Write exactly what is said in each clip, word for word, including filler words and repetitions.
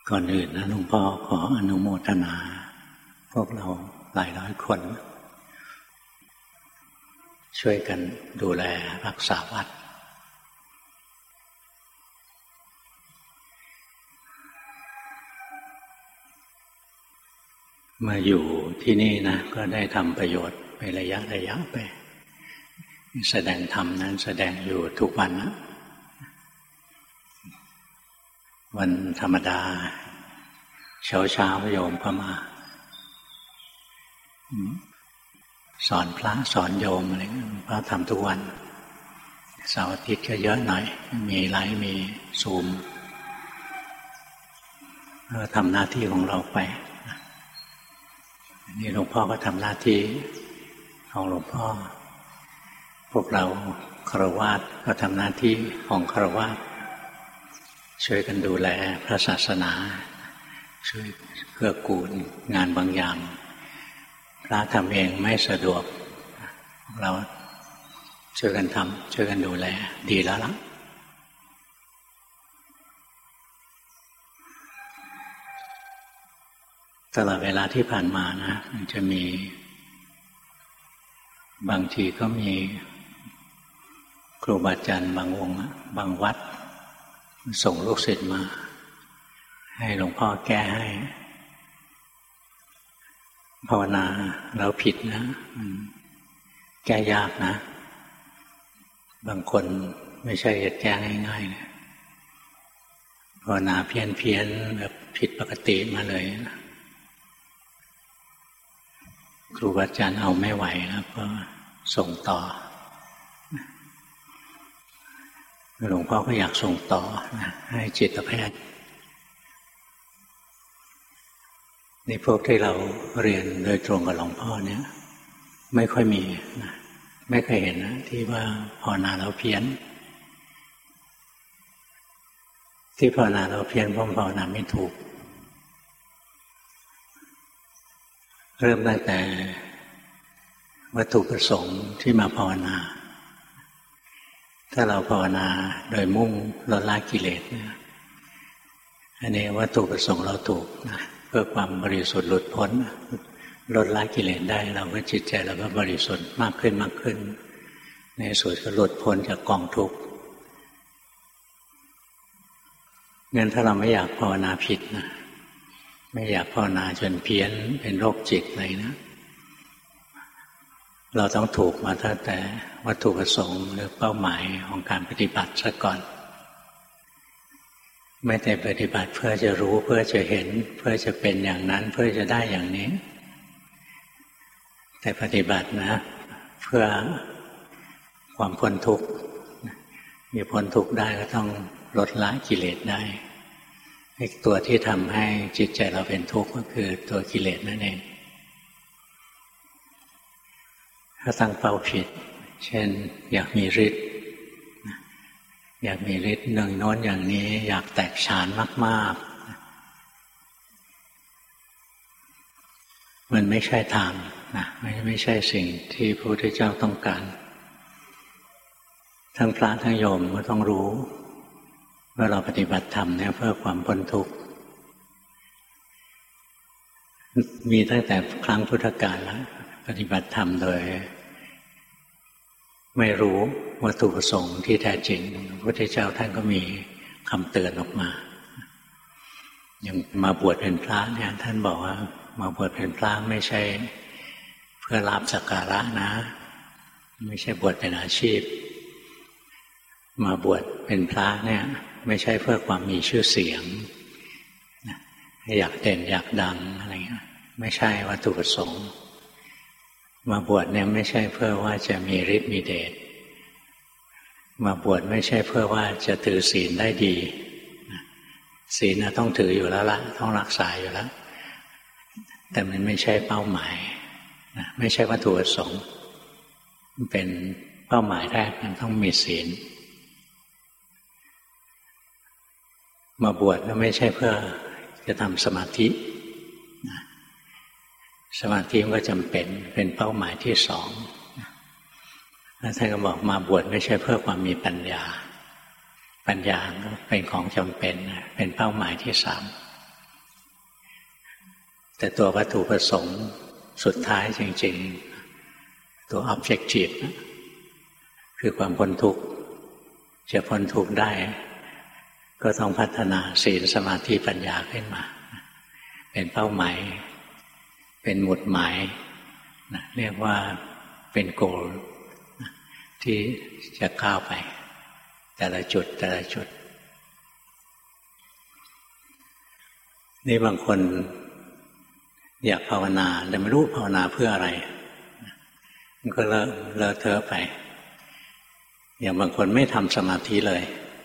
ก่อนอื่นนะหลวงพ่อขออนุโมทนาพวกเราหลายร้อยคนช่วยกันดูแลรักษาวัดมาอยู่ที่นี่นะก็ได้ทำประโยชน์ไประยะระยะไปแสดงธรรมนั้นแสดงอยู่ทุกวันนะวันธรรมดาเช้าเช้าโยมก็มาสอนพระสอนโยมอะไรพระทำทุกวันเสาร์อาทิตย์ก็เยอะหน่อยมีไลฟ์มีซูมก็ทำหน้าที่ของเราไปนี่หลวงพ่อก็ทำหน้าที่ของหลวงพ่อพวกเราฆราวาสก็ทำหน้าที่ของฆราวาสช่วยกันดูแลพระศาสนาช่วยเกื้อกูลงานบางอย่างพระทำเองไม่สะดวกเราช่วยกันทำช่วยกันดูแลดีแล้วล่ะตลอดเวลาที่ผ่านมานะมันจะมีบางทีก็มีครูบาอาจารย์บางองค์บางวัดส่งลูกศิษย์มาให้หลวงพ่อแก้ให้ภาวนาแล้วผิดนะมันแก้ยากนะบางคนไม่ใช่จะแก้ง่ายๆนะภาวนาเพี้ยนเพี้ยนแบบผิดปกติมาเลยนะครูบาอาจารย์เอาไม่ไหวแล้วก็ส่งต่อหลวงพ่อก็อยากส่งต่อนะให้จิตแพทย์นี่พวกที่เราเรียนโดยตรงกับหลวงพ่อเนี่ยไม่ค่อยมีนะไม่เคยเห็นนะที่ว่าภาวนาแล้วเพี้ยนที่ภาวนาแล้วเพี้ยนเพราะภาวนาไม่ถูกเริ่มตั้งแต่วัตถุประสงค์ที่มาภาวนาถ้าเราภาวนาโดยมุ่งลดละกิเลสเนี่ยอันนี้วัตถุประสงค์เราถูกนะเพื่อความบริสุทธิ์หลุดพ้นลดละกิเลสได้เราก็จิตใจเราก็บริสุทธิ์มากขึ้นมากขึ้นในสุดก็หลุดพ้นจากกองทุกข์งั้นถ้าเราไม่อยากภาวนาผิดนะไม่อยากภาวนาจนเพี้ยนเป็นโรคจิตอะไรนะเราต้องถูกมาตั้งแต่วัตถุประสงค์หรือเป้าหมายของการปฏิบัติซะก่อนไม่ได้ปฏิบัติเพื่อจะรู้เพื่อจะเห็นเพื่อจะเป็นอย่างนั้นเพื่อจะได้อย่างนี้แต่ปฏิบัตินะเพื่อความพ้นทุกข์มีพ้นทุกข์ได้ก็ต้องลดละกิเลสได้ตัวที่ทำให้จิตใจเราเป็นทุกข์ก็คือตัวกิเลสนั่นเองถ้าตั้งเป้าผิดเช่นอยากมีฤทธิ์อยากมีฤทธิ์หนึ่งโน้นอย่างนี้อยากแตกฌานมากๆมันไม่ใช่ทางนะไม่ไม่ใช่สิ่งที่พระพุทธเจ้าต้องการทั้งพระทั้งโยมก็ต้องรู้ว่าเราปฏิบัติธรรมเนี่ยเพื่อความพ้นทุกข์มีตั้งแต่ครั้งพุทธกาลแล้วปฏิบัติธรรมโดยไม่รู้วัตถุประสงค์ที่แท้จริงพระพุทธเจ้าท่านก็มีคำเตือนออกมาอย่างมาบวชเป็นพระเนี่ยท่านบอกว่ามาบวชเป็นพระไม่ใช่เพื่อลาภสักการะนะไม่ใช่บวชเป็นอาชีพมาบวชเป็นพระเนี่ยไม่ใช่เพื่อความมีชื่อเสียงอยากเด่นอยากดังอะไรเงี้ยไม่ใช่วัตถุประสงค์มาบวชเนี่ยไม่ใช่เพื่อว่าจะมีฤทธิ์มีเดชมาบวชไม่ใช่เพื่อว่าจะถือศีลได้ดีศีลต้องถืออยู่แล้วล่ะต้องรักษาอยู่แล้วแต่มันไม่ใช่เป้าหมายไม่ใช่วัตถุประสงค์เป็นเป้าหมายแรกมันต้องมีศีลมาบวชก็ไม่ใช่เพื่อจะทำสมาธิสมาธิมันก็จำเป็นเป็นเป้าหมายที่สองแล้วท่านก็บอกมาบวชไม่ใช่เพื่อความมีปัญญาปัญญาเป็นของจำเป็นเป็นเป้าหมายที่สามแต่ตัววัตถุประสงค์สุดท้ายจริงๆตัว objective คือความพ้นทุกข์จะพ้นทุกข์ได้ก็ต้องพัฒนาศีลสมาธิปัญญาขึ้นมาเป็นเป้าหมายเป็นหมุดหมายนะเรียกว่าเป็นโกลนะที่จะก้าวไปแต่ละจุดแต่ละจุดนี่บางคนอยากภาวนาแต่ไม่รู้ภาวนาเพื่ออะไรมันก็เลอะเลอะเทอะไปอย่างบางคนไม่ทำสมาธิเลย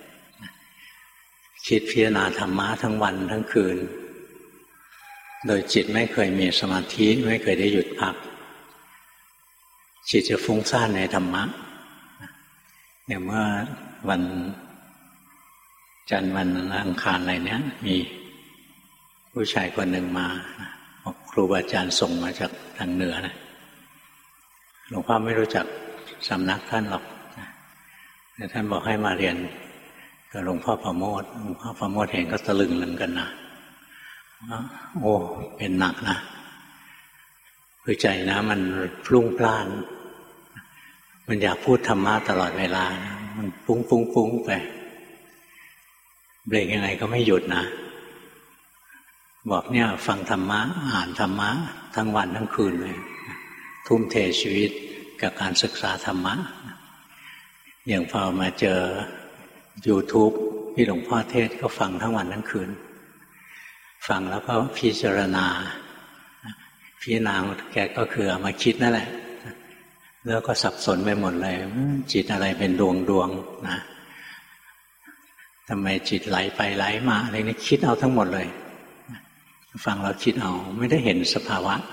คิดพิจารณาธรรมะทั้งวันทั้งคืนโดยจิตไม่เคยมีสมาธิไม่เคยได้หยุดพักจิตจะฟุ้งซ่านในธรรมะอย่างเมื่อวันจันทร์วันอังคารอะไรเนี้ยมีผู้ชายคนหนึ่งมาบอกครูบาอาจารย์ส่งมาจากทางเหนือนะหลวงพ่อไม่รู้จักสำนักท่านหรอกแต่ท่านบอกให้มาเรียนกับหลวงพ่อประโมทหลวงพ่อประโมทเห็นก็ตะลึงลึงกันนะโอ้เป็นหนักนะคือใจนะมันพลุ่งพล่านมันอยากพูดธรรมะตลอดเวลามันฟุ้งฟุ้งฟุ้งไปเบรกยังไงก็ไม่หยุดนะบอกเนี่ยฟังธรรมะอ่านธรรมะทั้งวันทั้งคืนเลยทุ่มเทชีวิตกับการศึกษาธรรมะอย่างพอมาเจอ YouTube ที่หลวงพ่อเทศก็ฟังทั้งวันทั้งคืนฟังแล้วก็พิจารณาพิจารณาแกก็คือเอามาคิดนั่นแหละแล้วก็สับสนไปหมดเลยจิตอะไรเป็นดวงดวงนะทำไมจิตไหลไปไหลมาอะไรนี่คิดเอาทั้งหมดเลยฟังแล้วคิดเอาไม่ได้เห็นสภาวะ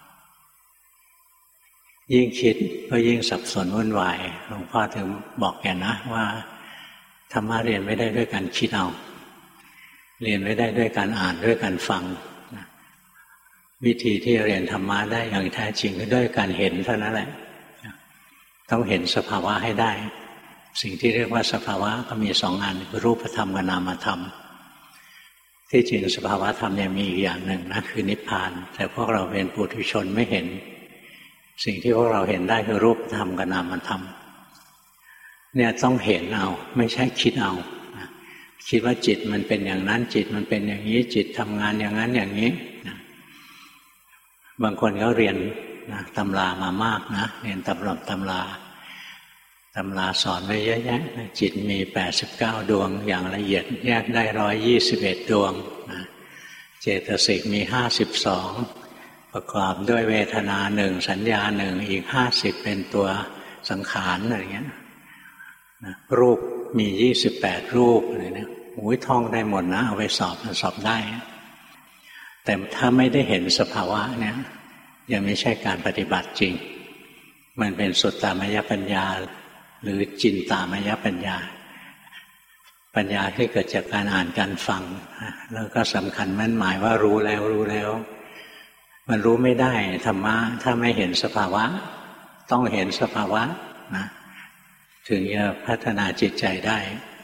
ยิ่งคิดก็ยิ่งสับสนวุ่นวายหลวงพ่อถึงบอกแกนะว่าธรรมะเรียนไม่ได้ด้วยการคิดเอาเรียนไม่ได้ด้วยการอ่านด้วยการฟังวิธีที่เรียนธรรมะได้อย่างแท้จริงก็ด้วยการเห็นเท่านั้นแหละต้องเห็นสภาวะให้ได้สิ่งที่เรียกว่าสภาวะก็มีสองอันคือรูปธรรมกับนามธรรมที่จริงสภาวะธรรมยังมีอีกอย่างหนึ่งนะคือนิพพานแต่พวกเราเป็นปุถุชนไม่เห็นสิ่งที่พวกเราเห็นได้คือรูปธรรมกับนามธรรมเนี่ยต้องเห็นเอาไม่ใช่คิดเอาคิดว่าจิตมันเป็นอย่างนั้นจิตมันเป็นอย่างนี้จิตทำงานอย่างนั้นอย่างนี้บางคนเขาเรียนนะตำรามามากนะเรียนตำรับตำราตำราสอนไว้เยอะแยะจิตมีแปดสิบเก้าดวงอย่างละเอียดแยกได้ร้อยยี่สิบเอ็ดดวงนะเจตสิกมีห้าสิบสองประกอบด้วยเวทนาหนึ่งสัญญาหนึ่งอีกห้าสิบเป็นตัวสังขารอะไรเงี้ยนะรูปมียี่สิบแปดรูปอะไรเนี่ยโอ้ยท่องได้หมดนะเอาไปสอบสอบได้แต่ถ้าไม่ได้เห็นสภาวะเนี่ยยังไม่ใช่การปฏิบัติจริงมันเป็นสุตตามยปัญญาหรือจินตามยปัญญาปัญญาที่เกิดจากการอ่านการฟังแล้วก็สำคัญมั่นหมายว่ารู้แล้วรู้แล้วมันรู้ไม่ได้ธรรมะถ้าไม่เห็นสภาวะต้องเห็นสภาวะนะถึงจะพัฒนาจิตใจได้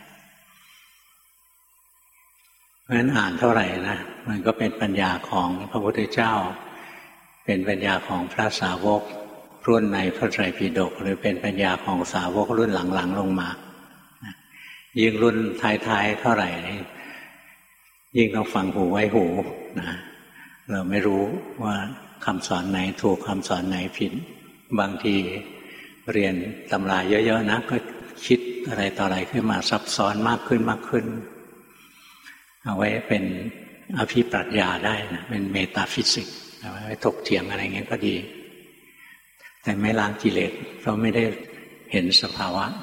เพราะฉะนั้นอ่านเท่าไหร่นะมันก็เป็นปัญญาของพระพุทธเจ้าเป็นปัญญาของพระสาวกรุ่นในพระไตรปิฎกหรือเป็นปัญญาของสาวกรุ่นหลังๆลงมายิ่งรุ่นท้ายๆเท่าไหร่ยิ่งต้องฟังหูไว้หูนะเราไม่รู้ว่าคำสอนไหนถูกคำสอนไหนผิดบางทีเรียนตำราเยอะๆนะก็คิดอะไรต่ออะไรขึ้นมาซับซ้อนมากขึ้นมากขึ้นเอาไว้เป็นอภิปรัชญาได้นะเป็นเมตาฟิสิกส์เอาไว้ถกเถียงอะไรเงี้ยก็ดีแต่ไม่ล้างกิเลสเพราะไม่ได้เห็นสภาวะ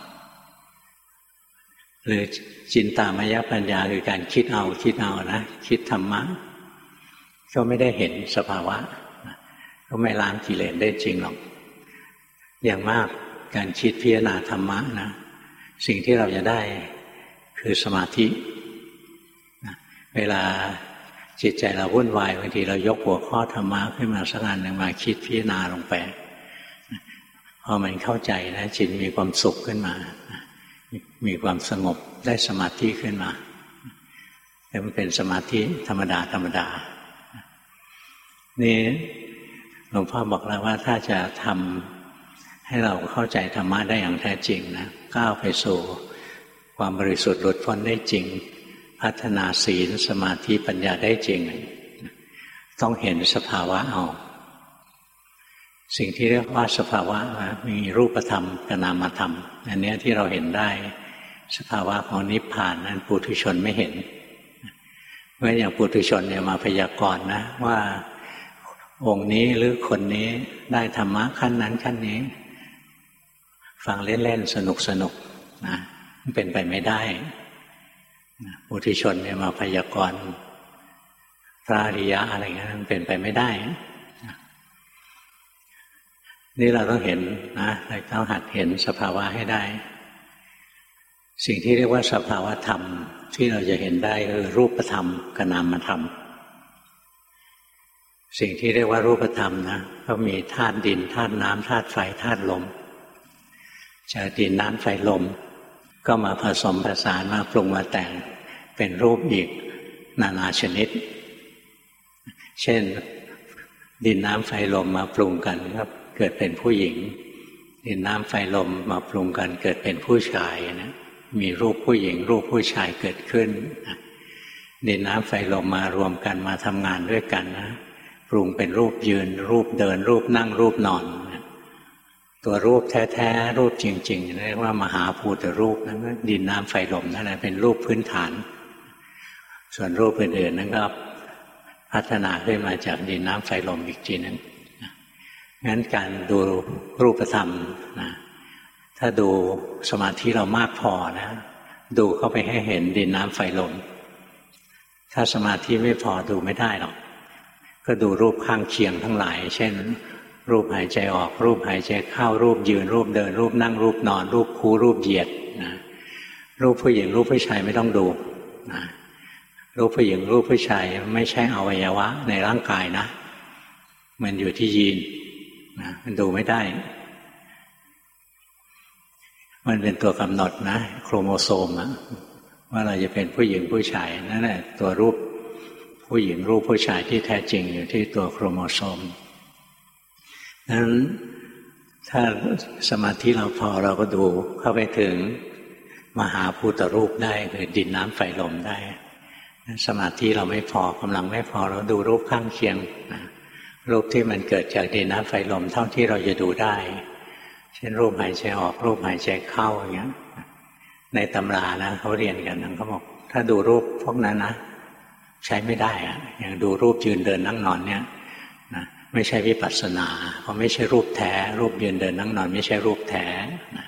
หรือจินตามยปัญญาคือการคิดเอาคิดเอานะคิดธรรมะก็ไม่ได้เห็นสภาวะก็ไม่ล้างกิเลสได้จริงหรอกอย่างมากการคิดพิจารณาธรรมะนะสิ่งที่เราจะได้คือสมาธิเวลาจิตใจเราวุ่นวายบางทีเรายกหัวข้อธรรมะขึ้นมาสักอันหนึ่งมาคิดพิจารณาลงไปพอมันเข้าใจนะจิตมีความสุขขึ้นมามีความสงบได้สมาธิขึ้นมาแต่มันเป็นสมาธิธรรมดาธรรมดานี่หลวงพ่อบอกแล้วว่าถ้าจะทำให้เราเข้าใจธรรมะได้อย่างแท้จริงนะก้าวไปสู่ความบริสุทธิ์หลุดพ้นได้จริงพัฒนาศีลสมาธิปัญญาได้จริงต้องเห็นสภาวะเอาสิ่งที่เรียกว่าสภาวะมีรูปธรรมกับนามธรรมอันนี้ที่เราเห็นได้สภาวะของนิพพานนั้นปุถุชนไม่เห็นเมื่ออย่างปุถุชนเนี่ยมาพยากรณ์นะว่าองค์นี้หรือคนนี้ได้ธรรมะขั้นนั้นขั้นนี้ฟังเล่นๆสนุกๆนะมันเป็นไปไม่ได้ปุถุชนเนี่ยมาพยากรณ์พระอริยะอะไรเงี้ยมันเป็นไปไม่ได้นี่เราต้องเห็นนะเราต้องหัดเห็นสภาวะให้ได้สิ่งที่เรียกว่าสภาวะธรรมที่เราจะเห็นได้คือรูปธรรมกับนามธรรมสิ่งที่เรียกว่ารูปธรรมนะก็มีธาตุดินธาตุน้ำธาตุไฟธาตุลมจากดินน้ำไฟลมก็มาผสมผสานมาปรุงมาแต่งเป็นรูปอีกนานาชนิดเช่นดินน้ำไฟลมมาปรุงกันก็เกิดเป็นผู้หญิงดินน้ำไฟลมมาปรุงกันเกิดเป็นผู้ชายนะมีรูปผู้หญิงรูปผู้ชายเกิดขึ้นดินน้ำไฟลมมารวมกันมาทำงานด้วยกันนะปรุงเป็นรูปยืนรูปเดินรูปนั่งรูปนอนตัวรูปแท้ๆรูปจริงๆเรียกว่ามหาภูตรูปนั่นก็ดินน้ำไฟลมนั่นแหละเป็นรูปพื้นฐานส่วนรูปอื่นๆนั้นก็พัฒนาขึ้นมาจากดินน้ำไฟลมอีกทีนึงงั้นการดูรูปธรรมนะถ้าดูสมาธิเรามากพอนะดูเข้าไปให้เห็นดินน้ำไฟลมถ้าสมาธิไม่พอดูไม่ได้หรอกก็ดูรูปข้างเคียงทั้งหลายเช่นรูปหายใจออกรูปหายใจเข้ารูปยืนรูปเดินรูปนั่งรูปนอนรูปคูรูปเหยียดนะรูปผู้หญิงรูปผู้ชายไม่ต้องดูนะรูปผู้หญิงรูปผู้ชายไม่ใช่อวัยวะในร่างกายนะมันอยู่ที่ยีนนะมันดูไม่ได้มันเป็นตัวกำหนดนะโครโมโซมอะว่าเราจะเป็นผู้หญิงผู้ชายนั่นแหละตัวรูปผู้หญิงรูปผู้ชายที่แท้จริงอยู่ที่ตัวโครโมโซมนั้นถ้าสมาธิเราพอเราก็ดูเข้าไปถึงมหาภูตรูปได้คือดินน้ำไฟลมได้สมาธิเราไม่พอกำลังไม่พอเราดูรูปข้างเคียงนะรูปที่มันเกิดจากดินน้ำไฟลมเท่าที่เราจะดูได้เช่นรูปหายใจออกรูปหายใจเข้าอย่างเงี้ยในตำรานะเขาเรียนกันนะเขาบอกถ้าดูรูปพวกนั้นนะใช้ไม่ได้อะอย่างดูรูปยืนเดินนั่งนอนเนี่ยนะไม่ใช่วิปัสสนาเพราะไม่ใช่รูปแท้รูปยืนเดินนั่งนอนไม่ใช่รูปแท้นะ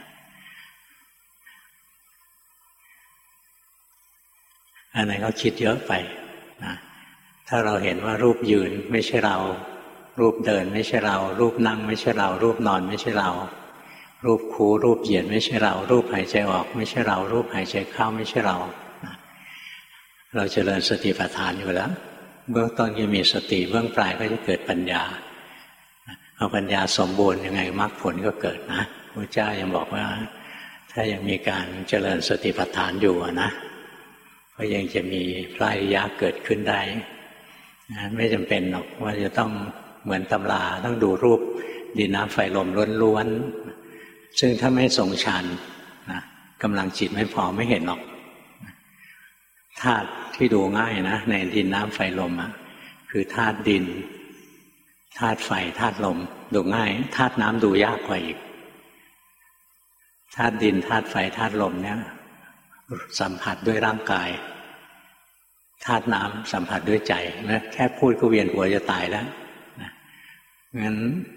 อันนั้นก็คิดเยอะไปนะถ้าเราเห็นว่ารูปยืนไม่ใช่เรารูปเดินไม่ใช่เรารูปนั่งไม่ใช่เรารูปนอนไม่ใช่เรารูปคูรูปเหยียดไม่ใช่เรารูปหายใจออกไม่ใช่เรารูปหายใจเข้าไม่ใช่เราเราเจริญสติปัฏฐานอยู่แล้วเบื้องต้นจะมีสติเบื้องปลายก็จะเกิดปัญญาเอาปัญญาสมบูรณ์ยังไงมรรคผลก็เกิดนะพระเจ้ายังบอกว่าถ้ายังมีการเจริญสติปัฏฐานอยู่นะก็ยังจะมีพระอริยะเกิดขึ้นได้ไม่จำเป็นหรอกว่าจะต้องเหมือนตำราต้องดูรูปดินน้ำไฟลมล้วนๆซึ่งถ้าไม่ทรงฌานนะกำลังจิตไม่พอไม่เห็นหรอกธาตุที่ดูง่ายนะในดินน้ำไฟลมอ่ะคือธาตุดินธาตุไฟธาตุลมดูง่ายธาตุน้ำดูยากกว่าอีกธาตุดินธาตุไฟธาตุลมเนี่ยสัมผัสด้วยร่างกายธาตุน้ำสัมผัสด้วยใจนะแค่พูดก็เวียนหัวจะตายแล้วนะงั้น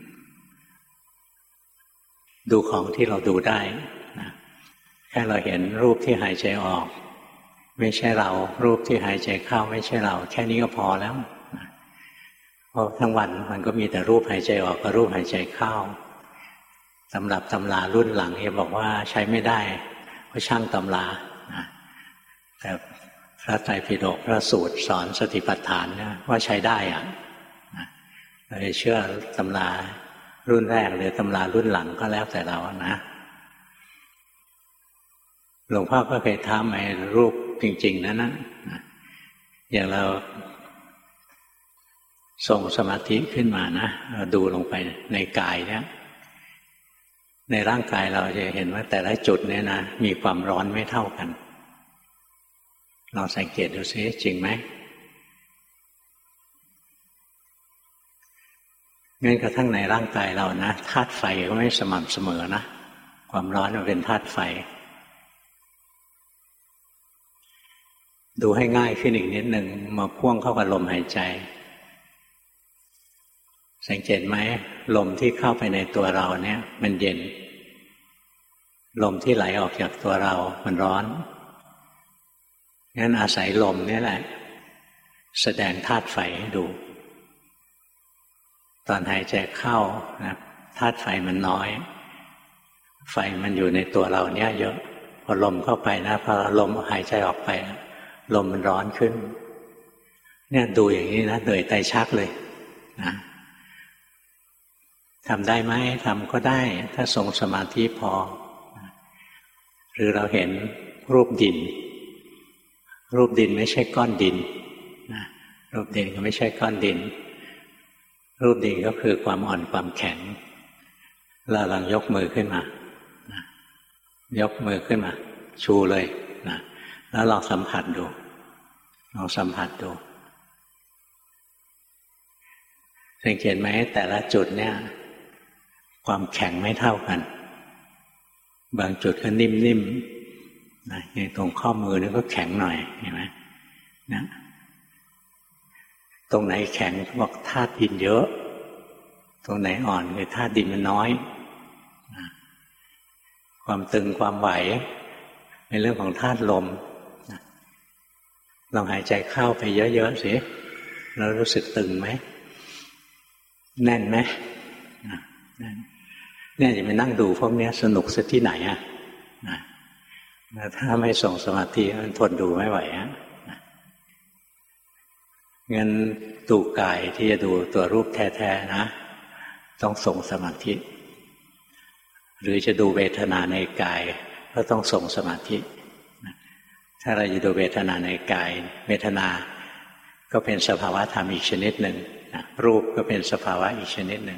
ดูของที่เราดูได้นะแค่เราเห็นรูปที่หายใจออกไม่ใช่เรารูปที่หายใจเข้าไม่ใช่เราแค่นี้ก็พอแล้วนะเพราะทั้งวันมันก็มีแต่รูปหายใจออกกับรูปหายใจเข้าสำหรับตำรารุ่นหลังเนี่ยบอกว่าใช้ไม่ได้เพราะช่างตำรานะแต่พระไตรปิฎกพระสูตรสอนสติปัฏฐานนะว่าใช้ได้อะนะเราจะเชื่อตำรารุ่นแรกหรือตำรารุ่นหลังก็แล้วแต่เรานะหลวงพ่อก็เคยถามไอ้รูปจริงๆนั้นนะอย่างเราส่งสมาธิขึ้นมานะดูลงไปในกายเนี่ยในร่างกายเราจะเห็นว่าแต่ละจุดเนี่ยนะมีความร้อนไม่เท่ากันเราสังเกตดูซิจริงไหมงั้นกระทั่งในร่างกายเรานะธาตุไฟก็ไม่สม่ำเสมอนะความร้อนมันเป็นธาตุไฟดูให้ง่ายขึ้นอีกนิดหนึ่งมาพ่วงเข้ากับลมหายใจสังเกตไหมลมที่เข้าไปในตัวเราเนี่ยมันเย็นลมที่ไหลออกจากตัวเรามันร้อนงั้นอาศัยลมนี่แหละแสดงธาตุไฟให้ดูตอนหายใจเข้านะธาตุไฟมันน้อยไฟมันอยู่ในตัวเราเนี่ยเยอะพอลมเข้าไปนะพอลมหายใจออกไปลมมันร้อนขึ้นเนี่ยดูอย่างนี้นะเหนื่อยไตชักเลยนะทำได้ไหมทำก็ได้ถ้าทรงสมาธิพอหรือเราเห็นรูปดินรูปดินไม่ใช่ก้อนดินนะรูปดินก็ไม่ใช่ก้อนดินรูปดินก็คือความอ่อนความแข็งเราลองยกมือขึ้นมานะยกมือขึ้นมาชูเลยนะแล้วลองสัมผัสดูลองสัมผัสดูสังเกตไหมแต่ละจุดเนี่ยความแข็งไม่เท่ากันบางจุดก็นิ่มๆนะอย่างตรงข้อมือนี่ก็แข็งหน่อยเห็นไหมนะตรงไหนแข็งเขาบอกธาตุดินเยอะตรงไหนอ่อนคือธาตุดินมันน้อยนะความตึงความไหวในเรื่องของธาตุลมนะลองหายใจเข้าไปเยอะๆสิแล้วรู้สึกตึงไหมแน่นไหมนะเนี่ยจะไปนั่งดูพวกนี้สนุกสักที่ไหนอ่ะนะถ้าไม่ส่งสมาธิมันทนดูไม่ไหวอ่ะงั้นดูกายที่จะดูตัวรูปแท้ๆนะต้องส่งสมาธิหรือจะดูเวทนาในกายก็ต้องส่งสมาธิถ้าเราจะดูเวทนาในกายเวทนาก็เป็นสภาวะธรรมอีกชนิดหนึ่งรูปก็เป็นสภาวะอีกชนิดหนึ่ง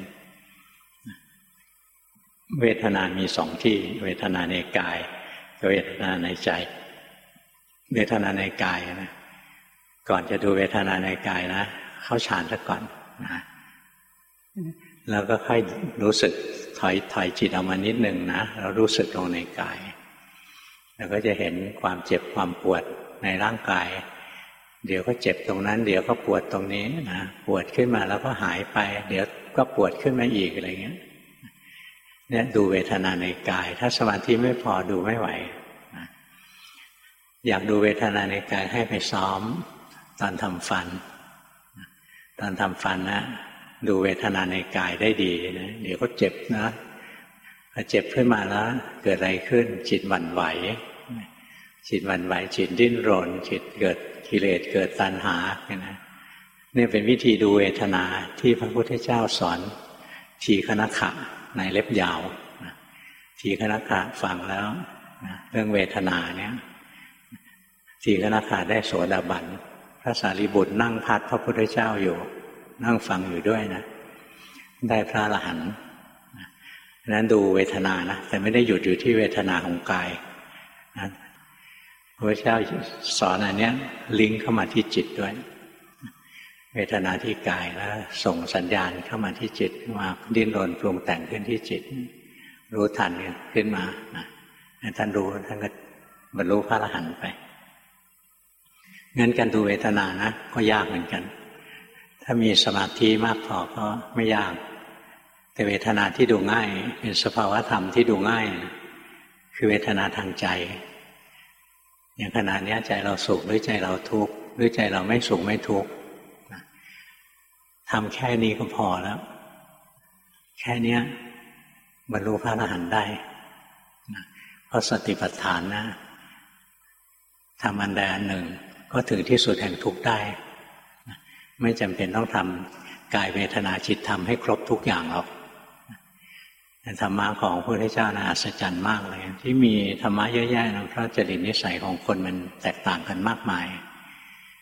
เวทนามีสองที่เวทนาในกายกับเวทนาในใจเวทนาในกายนะก่อนจะดูเวทนาในกายนะเข้าฌานซะก่อนนะแล้วก็ค่อยรู้สึกถอยถอยจิตออกมานิดหนึ่งนะเรารู้สึกลงในกายแล้วก็จะเห็นความเจ็บความปวดในร่างกายเดี๋ยวก็เจ็บตรงนั้นเดี๋ยวก็ปวดตรงนี้นะปวดขึ้นมาแล้วก็หายไปเดี๋ยวก็ปวดขึ้นมาอีกอะไรเงี้ยเนี่ยดูเวทนาในกายถ้าสมาธิไม่พอดูไม่ไหวนะอยากดูเวทนาในกายให้ไปซ้อมตอนทำฟันตอนทำฟันนะดูเวทนาในกายได้ดีนะเดี๋ยวก็เจ็บนะพอเจ็บขึ้นมาแล้วเกิดอะไรขึ้นจิตหวั่นไหวจิตหวั่นไหวจิตดิ้นรนจิตเกิดกิเลสเกิดตัณหาเนี่ยนะนี่เป็นวิธีดูเวทนาที่พระพุทธเจ้าสอนทีฆนขะในเล็บยาวทีฆนขะฟังแล้วเรื่องเวทนาเนี่ยทีฆนขะได้โสดาบันพระสารีบุตรนั่งพัดพระพุทธเจ้าอยู่นั่งฟังอยู่ด้วยนะได้พระอรหันต์นั้นดูเวทนานะแต่ไม่ได้หยุดอยู่ที่เวทนาของกายนะพระพุทธเจ้าสอนอันนี้ลิงก์เข้ามาที่จิตด้วยเวทนาที่กายแล้วส่งสัญญาณเข้ามาที่จิตมาดิ้นรนปรุงแต่งขึ้นที่จิตรู้ทันขึ้นมานะท่านรู้ท่านก็บรรลุพระอรหันต์ไปงั้นการดูเวทนานะก็ยากเหมือนกันถ้ามีสมาธิมากพอก็ไม่ยากแต่เวทนาที่ดูง่ายเป็นสภาวะธรรมที่ดูง่ายคือเวทนาทางใจอย่างขณะนี้ใจเราสุขหรือใจเราทุกข์หรือใจเราไม่สุขไม่ทุกข์ทำแค่นี้ก็พอแล้วแค่นี้บรรลุพระอรหันต์ได้เพราะสติปัฏฐานนะทำอันใดอันหนึ่งก็ถึงที่สุดแห่งทุกข์ได้ไม่จำเป็นต้องทำกายเวทนาจิตธรรมให้ครบทุกอย่างหรอกธรรมะของพระพุทธเจ้าน่าอัศจรรย์มากเลยที่มีธรรมะเยอะแยะนะเพราะจริตนิสัยของคนมันแตกต่างกันมากมาย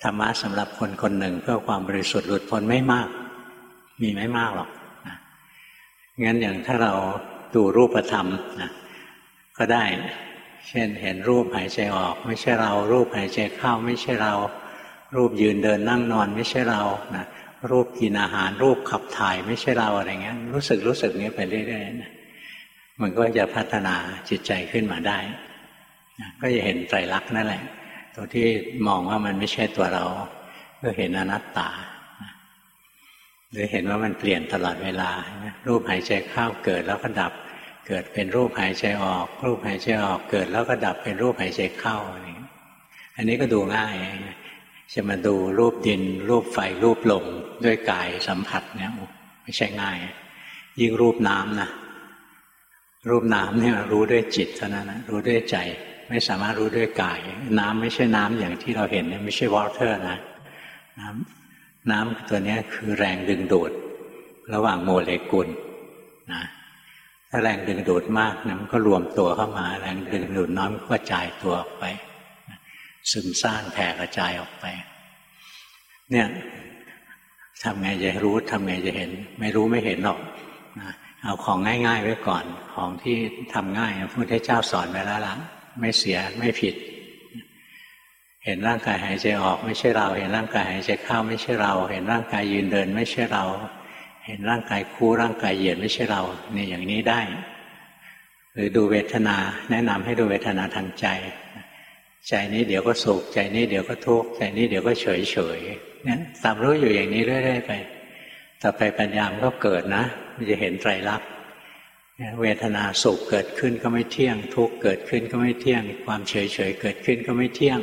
ธรรมะสำหรับคนคนหนึ่งเพื่อความบริสุทธิ์หลุดพ้นไม่มากมีไม่มากหรอกนะงั้นอย่างถ้าเราดูรูปธรรมนะก็ได้เช่นเห็นรูปหายใจออกไม่ใช่เรารูปหายใจเข้าไม่ใช่เรารูปยืนเดินนั่งนอนไม่ใช่เรานะรูปกินอาหารรูปขับถ่ายไม่ใช่เราอะไรเงี้ยรู้สึกรู้สึกนี้ไปเรื่อยๆนะมันก็จะพัฒนาจิตใจขึ้นมาได้นะก็จะเห็นไตรลักษณ์นั่นแหละตัวที่มองว่ามันไม่ใช่ตัวเราก็เห็นอนัตตาหรือเห็นว่ามันเปลี่ยนตลอดเวลารูปหายใจเข้าเกิดแล้วก็ดับเกิดเป็นรูปหายใจออกรูปหายใจออกเกิดแล้วก็ดับเป็นรูปหายใจเข้าอันนี้ก็ดูง่ายจะมาดูรูปดินรูปไฟรูปลมด้วยกายสัมผัสเนี่ยไม่ใช่ง่ายยิ่งรูปน้ำนะรูปน้ำเนี่ยรู้ด้วยจิตเท่านั้นนะรู้ด้วยใจไม่สามารถรู้ด้วยกายน้ำไม่ใช่น้ำอย่างที่เราเห็นเนี่ยไม่ใช่วอเตอร์นะน้ำน้ำตัวนี้คือแรงดึงดูดระหว่างโมเลกุลนะถ้าแรงดึงดูดมากนะมันก็รวมตัวเข้ามาแรงดึงดูดน้อยก็กระจายตัวออกไปซึมซ่านแผ่กระจายออกไปเนี่ยทำไงจะรู้ทำไงจะเห็นไม่รู้ไม่เห็นหรอกนะเอาของง่ายๆไว้ก่อนของที่ทำง่ายพระพุทธเจ้าสอนไว้แล้วล่ะไม่เสียไม่ผิดเห็นร่างกายหายใจออกไม่ใช่เราเห็นร่างกายหายใจเข้าไม่ใช่เราเห็นร่างกายยืนเดินไม่ใช่เราเห็นร่างกายคู่ร่างกายเหยียดไม่ใช่เราเนี่ยอย่างนี้ได้หรือดูเวทนาแนะนำให้ดูเวทนาทางใจใจนี้เดี๋ยวก็สุขใจนี้เดี๋ยวก็ทุกข์ใจนี้เดี๋ยวก็เฉยเฉยเนี่ยตามรู้อยู่อย่างนี้เรื่อยๆไปต่อไปปัญญามันก็เกิดนะมันจะเห็นไตรลักษณ์เวทนาสุขเกิดขึ้นก็ไม่เที่ยงทุกข์เกิดขึ้นก็ไม่เที่ยงความเฉยเฉยเกิดขึ้นก็ไม่เที่ยง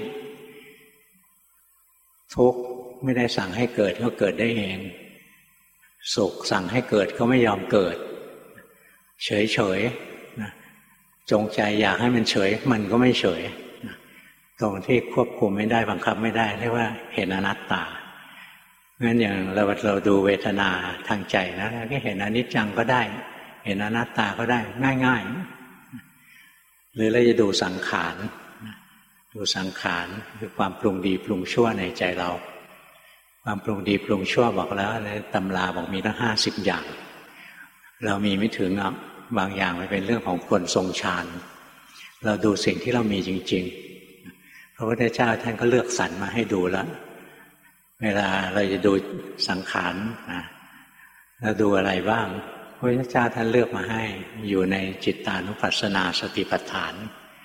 ทุกข์ไม่ได้สั่งให้เกิดก็เกิดได้เองสุขสั่งให้เกิดก็ไม่ยอมเกิดเฉยเฉยนะจงใจอยากให้มันเฉยมันก็ไม่เฉยนะตรงที่ควบคุมไม่ได้บังคับไม่ได้เรียกว่าเห็นอนัตตางั้นอย่างเราเราดูเวทนาทางใจนะเราก็เห็นอนิจจังก็ได้เห็นอนัตตาก็ได้ง่ายๆหรือเราจะดูสังขารดูสังขารคือความปรุงดีปรุงชั่วในใจเราความปรุงดีปรุงชั่วบอกแล้วในตำราบอกมีตั้งห้าสิบอย่างเรามีไม่ถึงอ่ะบางอย่างมันเป็นเรื่องของคนทรงฌานเราดูสิ่งที่เรามีจริงๆพระพุทธเจ้าท่านก็เลือกสรรมาให้ดูแล้วเวลาเราจะดูสังขารนะเราดูอะไรบ้างพระพุทธเจ้าท่านเลือกมาให้อยู่ในจิตตานุปัสสนาสติปัฏฐาน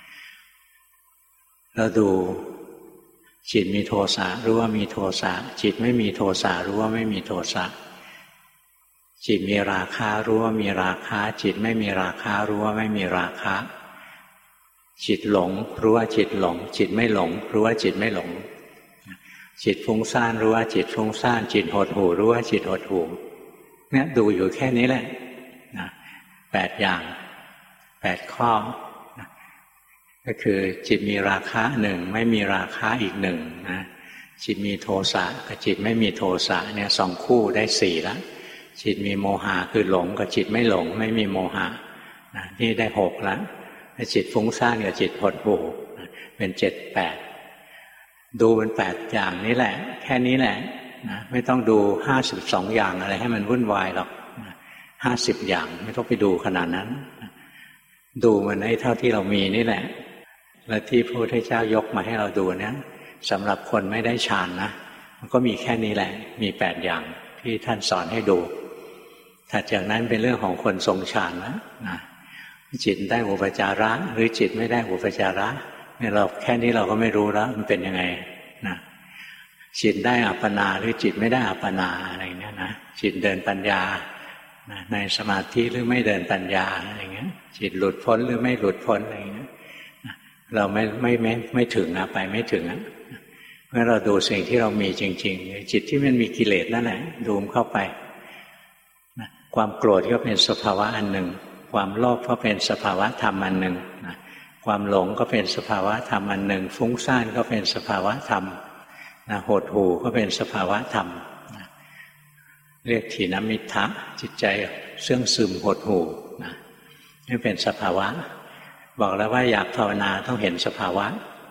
เราดูจิตมีโทสะรู้ว่ามีโทสะจิตไม่มีโทสะรู้ว่าไม่มีโทสะจิตมีราคะรู้ว่ามีราคะจิตไม่มีราคะรู้ว่าไม่มีราคะจิตหลงรู้ว่าจิตหลงจิตไม่หลงรู้ว่าจิตไม่หลงจิตฟุ้งซ่านรู้ว่าจิตฟุ้งซ่านจิตหดหู่รู้ว่าจิตหดหู่เนี่ยดูอยู่แค่นี้แหละนะแปดอย่างแปดข้อก็คือจิตมีราคะหนึ่งไม่มีราคะอีกหนึ่งนะจิตมีโทสะกับจิตไม่มีโทสะเนี่ยสองคู่ได้สี่แล้วจิตมีโมหะคือหลงกับจิตไม่หลงไม่มีโมหะนะนี่ได้หกแล้วจิตฟุ้งซ่านกับจิตหดหู่เป็นเจ็ดแปดดูเป็นแปดอย่างนี้แหละแค่นี้แหละนะไม่ต้องดูห้าสิบสองอย่างอะไรให้มันวุ่นวายหรอกห้าสิบอย่างไม่ต้องไปดูขนาดนั้นดูมันให้เท่าที่เรามีนี่แหละและที่พระพุทธเจ้ายกมาให้เราดูเนี่ยสำหรับคนไม่ได้ฌานนะมันก็มีแค่นี้แหละมีแปดอย่างที่ท่านสอนให้ดูถัดจากนั้นเป็นเรื่องของคนทรงฌานนะนะจิตได้อุปจาระหรือจิตไม่ได้อุปจาระเนี่ยเราแค่นี้เราก็ไม่รู้แล้วมันเป็นยังไงนะจิตได้อัปปนาหรือจิตไม่ได้อัปปนาอะไรเนี่ยนะจิตเดินปัญญาในสมาธิหรือไม่เดินปัญญาอะไรเงี้ยจิตหลุดพ้นหรือไม่หลุดพ้นอะไรเงี้ยเราไม่ไม่ไม่ไม่ถึงนะไปไม่ถึงอ่ะเมื่อเราดูสิ่งที่เรามีจริงๆจิตที่มันมีกิเลสนั่นแหละดูมเข้าไปความโกรธก็เป็นสภาวะอันหนึ่งความโลภก็เป็นสภาวะธรรมอันหนึ่งความหลงก็เป็นสภาวะธรรมอันหนึ่งฟุ้งซ่านก็เป็นสภาวะธรรมหดหู่ก็เป็นสภาวะธรรมเรียกถีนมิทธะจิตใจเสื่องซึมหดหู่นี่เป็นสภาวะบอกแล้วว่าอยากภาวนาต้องเห็นสภาวะ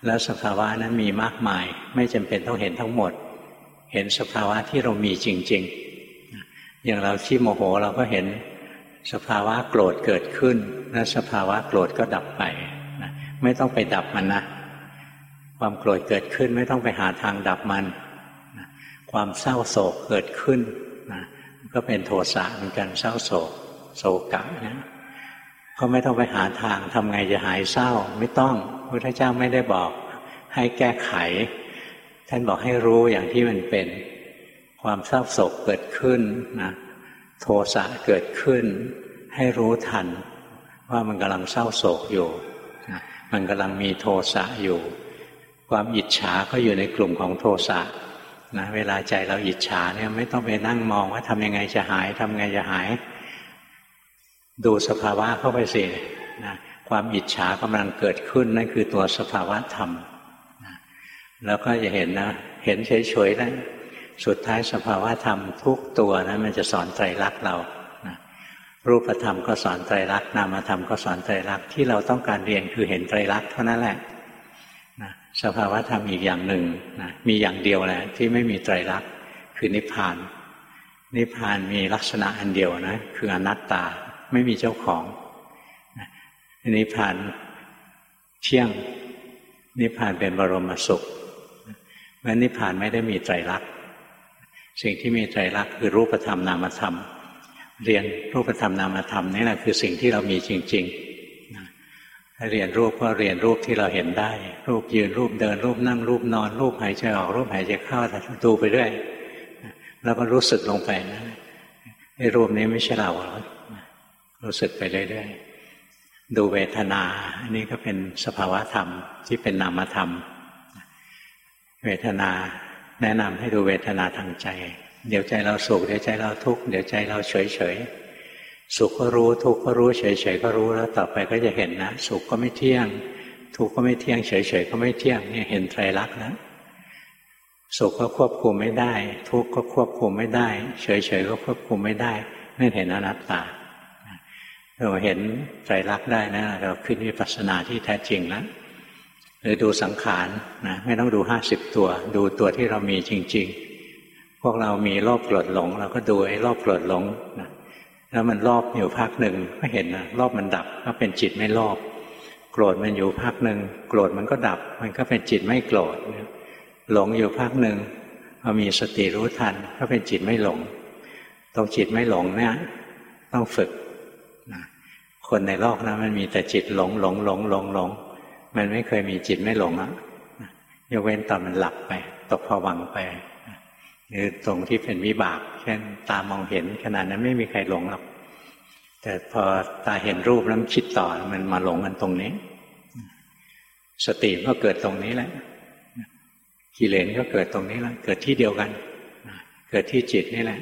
แล้วสภาวะนั้นมีมากมายไม่จำเป็นต้องเห็นทั้งหมดเห็นสภาวะที่เรามีจริงๆอย่างเราขี้โมโหเราก็เห็นสภาวะโกรธเกิดขึ้นแล้วสภาวะโกรธก็ดับไปนะไม่ต้องไปดับมันนะความโกรธเกิดขึ้นไม่ต้องไปหาทางดับมันนะความเศร้าโศกเกิดขึ้นนะก็เป็นโทสะเหมือนกันเศร้าโศกโศกะนะก็ไม่ต้องไปหาทางทำไงจะหายเศร้าไม่ต้องพระพุทธเจ้าไม่ได้บอกให้แก้ไขท่านบอกให้รู้อย่างที่มันเป็นความเศร้าโศกเกิดขึ้นนะโทสะเกิดขึ้นให้รู้ทันว่ามันกำลังเศร้าโศกอยู่นะมันกำลังมีโทสะอยู่ความอิจฉาก็อยู่ในกลุ่มของโทสะนะเวลาใจเราอิจฉาเนี่ยไม่ต้องไปนั่งมองว่าทำยังไงจะหายทำไงจะหายดูสภาวะเข้าไปสินะความอิจฉากำลังเกิดขึ้นนั่นคือตัวสภาวะธรรมนะแล้วก็จะเห็นนะเห็นเฉยๆนะสุดท้ายสภาวะธรรมทุกตัวนะมันจะสอนไตรลักษณ์เรานะรูปธรรมก็สอนไตรลักษณ์นามธรรมก็สอนไตรลักษณ์ที่เราต้องการเรียนคือเห็นไตรลักษณ์เท่านั้นแหละนะสภาวะธรรมอีกอย่างหนึ่งนะมีอย่างเดียวแหละที่ไม่มีไตรลักษณ์คือนิพพานนิพพานมีลักษณะอันเดียวนะคืออนัตตาไม่มีเจ้าของนิพพานเที่ยงนิพพานเป็นบรมสุขเพราะนิพพานไม่ได้มีไตรลักษณ์สิ่งที่มีไตรลักษณ์คือรูปธรรมนามธรรมเรียนรูปธรรมนามธรรมนี่แหละคือสิ่งที่เรามีจริงๆถ้าเรียนรูปก็เรียนรูปที่เราเห็นได้รูปยืนรูปเดินรูปนั่งรูปนอนรูปหายใจออกรูปหายใจเข้าดูไปเรื่อยแล้วก็รู้สึกลงไปนะไอ้รูปนี้ไม่ใช่เรารู้สึกไปเรื่อยๆดูเวทนาอันนี้ก็เป็นสภาวะธรรมที่เป็นนามธรรมเวทนาแนะนำให้ดูเวทนาทางใจเดี๋ยวใจเราสุขเดี๋ยวใจเราทุกข์เดี๋ยวใจเราเฉยเฉยสุขก็รู้ทุกข์ก็รู้เฉยเฉยก็รู้แล้วต่อไปก็จะเห็นนะสุขก็ไม่เที่ยงทุกข์ก็ไม่เที่ยงเฉยเฉยก็ไม่เที่ยงเนี่ยเห็นไตรลักษณ์แล้วสุขก็ควบคุมไม่ได้ทุกข์ก็ควบคุมไม่ได้เฉยเฉยก็ควบคุมไม่ได้นั่นเห็นอนัตตาเราเห็นไตรลักษณ์ได้นะเราขึ้นวิปัสสนาที่แท้จริงแล้วหรือดูสังขารนะไม่ต้องดูห้าสิบตัวดูตัวที่เรามีจริงๆพวกเรามีโลภโกรธหลงเราก็ดูไอ้โลภโกรธหลงนะแล้วมันโลภอยู่พักหนึ่งก็เห็นนะโลภมันดับก็เป็นจิตไม่โลภโกรธมันอยู่พักหนึ่งโกรธมันก็ดับมันก็เป็นจิตไม่โกรธหลงอยู่พักหนึ่งพอมีสติรู้ทันก็เป็นจิตไม่หลงตรงจิตไม่หลงเนี่ยต้องฝึกนะคนในโลกนะมันมีแต่จิตหลงหลงหลงหลงหลงมันไม่เคยมีจิตไม่หลงอ่ะยกเว้นตอนมันหลับไปตกผวังค์ไปหรือตรงที่เป็นวิบากเช่นตามองเห็นขนาดนั้นไม่มีใครหลงหรอกแต่พอตาเห็นรูปแล้วคิดต่อมันมาหลงกันตรงนี้สติก็เกิดตรงนี้แหละกิเลสก็เกิดตรงนี้แหละเกิดที่เดียวกันเกิดที่จิตนี่แหละ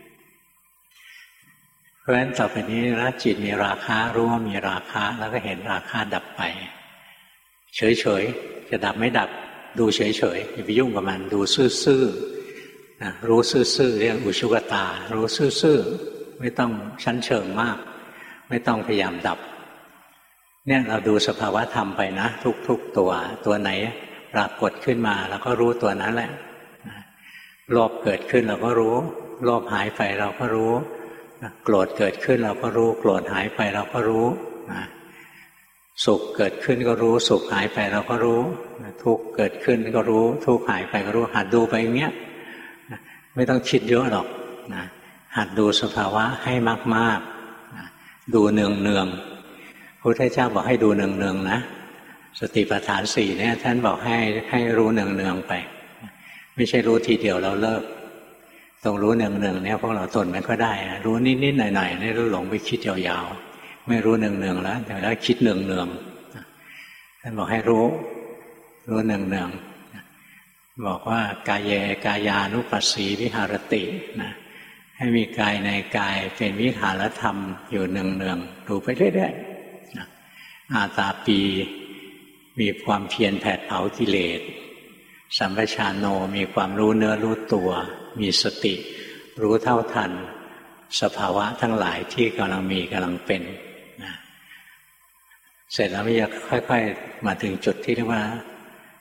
เพราะฉะนั้นต่อไปนี้ถ้าจิตมีราคะรู้ว่ามีราคะแล้วก็เห็นราคะดับไปเฉยๆจะดับไม่ดับดูเฉยๆอย่าไปยุ่งกับมันดูซื่อๆนะรู้ซื่อๆเรียกอุชุกตารู้ซื่อๆไม่ต้องชั้นเชิงมากไม่ต้องพยายามดับเนี่ยเราดูสภาวะธรรมไปนะทุกๆตัวตัวไหนปรากฏขึ้นมาเราก็รู้ตัวนั้นแหละโลภเกิดขึ้นเราก็รู้โลภหายไปเราก็รู้โกรธเกิดขึ้นเราก็รู้โกรธหายไปเราก็รู้สุขเกิดขึ้นก็รู้สุขหายไปเราก็รู้ทุกข์เกิดขึ้นก็รู้ทุกข์หายไปก็รู้หัดดูไปอย่างเงี้ยไม่ต้องคิดเยอะหรอกนะหัดดูสภาวะให้มากๆนะดูเนืองๆพระพุทธเจ้าบอกให้ดูเนืองๆนะสติปัฏฐานสี่เนี่ยท่านบอกให้ให้รู้เนืองๆไปไม่ใช่รู้ทีเดียวเราเลิกต้องรู้เนืองๆเนี่ยพวกเราทนมันก็ได้รู้นิดๆหน่อยๆนี่รู้หลงไปคิดยาวๆไม่รู้เนืองๆแล้วแต่แล้วคิดเนืองๆท่านบอกให้รู้รู้เนืองๆบอกว่ากายเยกายานุปัสสีวิหารตินะให้มีกายในกายเป็นวิหารธรรมอยู่เนืองๆดูไปเรื่อยๆนะอาตาปีมีความเพียรแผดเผากิเลสสัมปชานโนมีความรู้เนื้อรู้ตัวมีสติรู้เท่าทันสภาวะทั้งหลายที่กำลังมีกำลังเป็นนะเสร็จแล้วมันจะค่อยๆมาถึงจุดที่เรียกว่า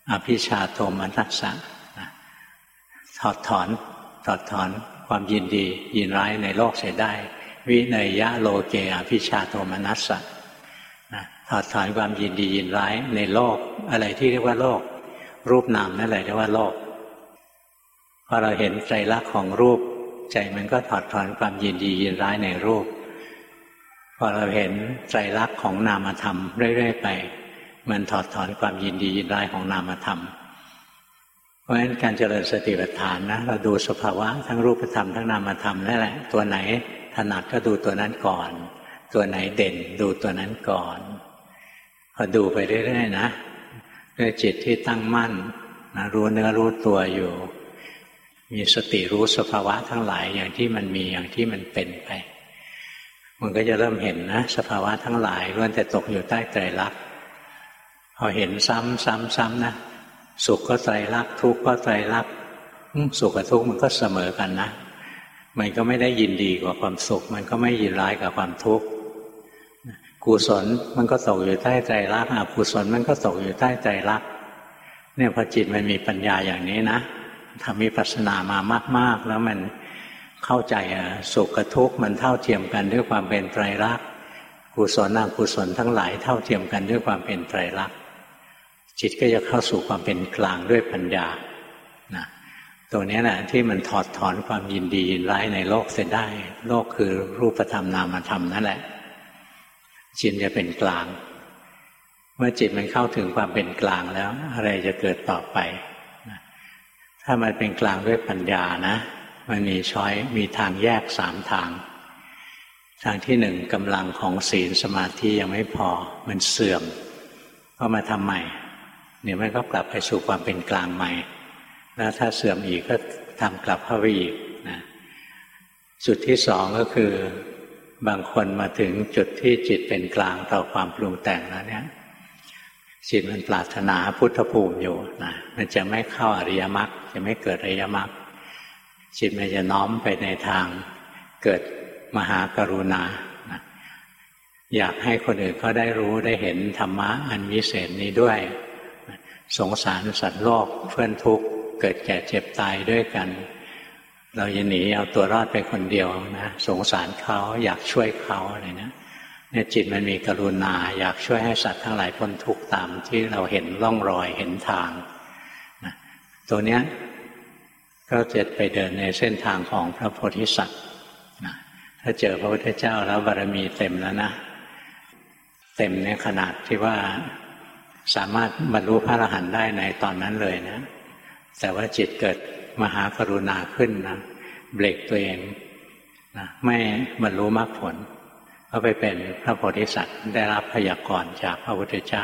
อภิชาโทมนัสสะถอดถอนถอดถอนความยินดียินร้ายในโลกเสียได้วิเนยยะโลเกอภิชาโทมนัสสะถอดถอนความยินดียินร้ายในโลกอะไรที่เรียกว่าโลกรูปนามนั่นแหละเรียกว่าโลกพอเราเห็นไตรลักษณ์ของรูปใจมันก็ถอดถอนความยินดียินร้ายในรูปพอเราเห็นไตรลักษณ์ของนามธรรมเรื่อยๆไปมันถอดถอนความยินดียินร้ายของนามธรรมเพราะฉะนั้นการเจริญสติปัฏฐานนะเราดูสภาวะทั้งรูปธรรมทั้งนามธรรมนั่นแหละตัวไหนถนัดก็ดูตัวนั้นก่อนตัวไหนเด่นดูตัวนั้นก่อนพอดูไปเรื่อยๆนะด้วยจิตที่ตั้งมั่นนะรู้เนื้อรู้ตัวอยู่มีสติรู้สภาวะทั้งหลายอย่างที่มันมีอย่างที่มันเป็นไปมันก็จะเริ่มเห็นนะสภาวะทั้งหลายล้วนแต่ตกอยู่ใต้ไตรลักษณ์พอเห็นซ้ำซ้ำซ้ำนะสุขก็ไตรลักษณ์ทุกข์ก็ไตรลักษณ์สุขกับทุกข์มันก็เสมอกันนะมันก็ไม่ได้ยินดีกว่าความสุขมันก็ไม่ยินร้ายกับความทุกข์กุศลมันก็ตกอยู่ใต้ไตรลักษณ์อกุศลมันก็ตกอยู่ใต้ไตรลักษณ์เนี่ยพอจิตมันมีปัญญาอย่างนี้นะทำวิปัสสนามามากๆแล้วมันเข้าใจอ่ะสุขกับทุกข์มันเท่าเทียมกันด้วยความเป็นไตรลักษณ์กุศลอกุศลทั้งหลายเท่าเทียมกันด้วยความเป็นไตรลักษณ์จิตก็จะเข้าสู่ความเป็นกลางด้วยปัญญานะตรงนี้แหละที่มันถอดถอนความยินดียินร้ายในโลกเสียได้โลกคือรูปธรรมนามธรรมนั่นแหละจิตจะเป็นกลางเมื่อจิตมันเข้าถึงความเป็นกลางแล้วอะไรจะเกิดต่อไปถ้ามันเป็นกลางด้วยปัญญานะมันมีช้อยมีทางแยกสามทางทางที่หนึ่งกำลังของศีลสมาธิยังไม่พอมันเสื่อมก็มาทำใหม่เนี่ยมันก็กลับไปสู่ความเป็นกลางใหม่แล้วถ้าเสื่อมอีกก็ทำกลับเข้าไปอีกนะจุดที่สองก็คือบางคนมาถึงจุดที่จิตเป็นกลางต่อความปรุงแต่งแล้วเนี่ยจิตมันปรารถนาพุทธภูมิอยู่นะมันจะไม่เข้าอริยมรรคจะไม่เกิดอริยมรรคจิตมันจะน้อมไปในทางเกิดมหากรุณานะอยากให้คนอื่นเขาได้รู้ได้เห็นธรรมะอันวิเศษนี้ด้วยสงสารสัตว์โลกเพื่อนทุกข์เกิดแก่เจ็บตายด้วยกันเราอย่าหนีเอาตัวรอดไปคนเดียวนะสงสารเขาอยากช่วยเขาอะไรเนี่ยเนี่ยจิตมันมีกรุณาอยากช่วยให้สัตว์ทั้งหลายพ้นทุกข์ตามที่เราเห็นร่องรอยเห็นทางนะตัวเนี้ยก็จะไปเดินในเส้นทางของพระโพธิสัตว์นะถ้าเจอพระพุทธเจ้าแล้วบารมีเต็มแล้วนะเต็มในขนาดที่ว่าสามารถบรรลุพระอรหันต์ได้ในตอนนั้นเลยนะแต่ว่าจิตเกิดมหากรุณาขึ้นนะเบรกตัวเองนะไม่บรรลุมรรคผลก็ไปเป็นพระโพธิสัตว์ได้รับพยากรณ์จากพระพุทธเจ้า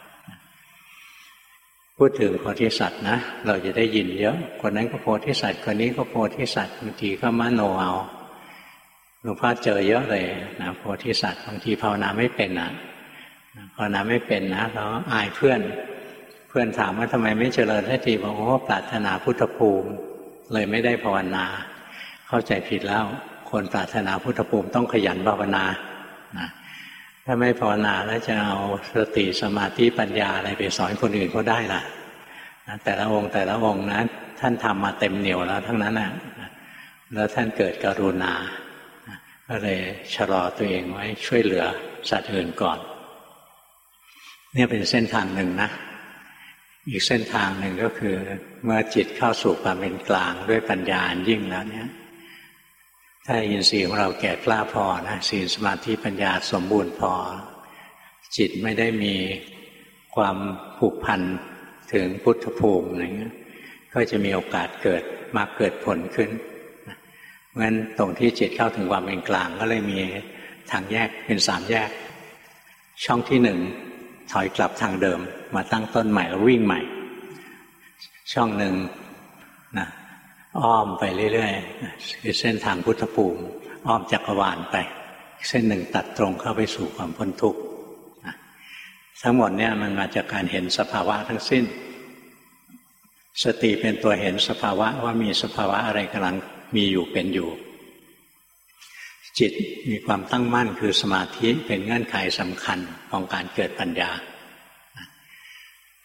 พูดถึงโพธิสัตว์นะเราจะได้ยินเยอะคนนั้นก็โพธิสัตว์คนนี้ก็โพธิสัตว์บางทีก็มโนเอาหลวงพ่อเจอเยอะเลยนะโพธิสัตว์บางทีภาวนาไม่เป็นนะภาวนาไม่เป็นนะแล้วอายเพื่อนเพื่อนถามว่าทำไมไม่เจริญสักทีบอกว่าปรารถนาพุทธภูมิเลยไม่ได้ภาวนาเข้าใจผิดแล้วคนปรารถนาพุทธภูมิต้องขยันภาวนานะถ้าไม่ภาวนาแล้วจะเอาสติสมาธิปัญญาอะไรไปสอนคนอื่นเขาได้ล่ะนะแต่ละองค์แต่ละองค์นะท่านทำมาเต็มเหนียวแล้วทั้งนั้นนะแล้วท่านเกิดกรุณาก็เลยชะลอตัวเองไว้ช่วยเหลือสัตว์อื่นก่อนเนี่ยเป็นเส้นทางหนึ่งนะอีกเส้นทางหนึ่งก็คือเมื่อจิตเข้าสู่ความเป็นกลางด้วยปัญญายิ่งแล้วเนี่ยถ้าอินทรีย์ของเราแก่กล้าพอนะศีลสมาธิปัญญาสมบูรณ์พอจิตไม่ได้มีความผูกพันถึงพุทธภูมิอะไรเงี้ยก็จะมีโอกาสเกิดมาเกิดผลขึ้นเพราะฉะนั้นตรงที่จิตเข้าถึงความเป็นกลางก็เลยมีทางแยกเป็นสามแยกช่องที่หนึ่งถอยกลับทางเดิมมาตั้งต้นใหม่แล้ววิ่งใหม่ช่องหนึ่งนะอ้อมไปเรื่อยๆคือเส้นทางพุทธภูมิอ้อมจักรวาลไปเส้นหนึ่งตัดตรงเข้าไปสู่ความพ้นทุกข์ทั้งหมดเนี่ยมันมาจากการเห็นสภาวะทั้งสิ้นสติเป็นตัวเห็นสภาวะว่ามีสภาวะอะไรกำลังมีอยู่เป็นอยู่จิตมีความตั้งมั่นคือสมาธิเป็นเงื่อนไขสำคัญของการเกิดปัญญา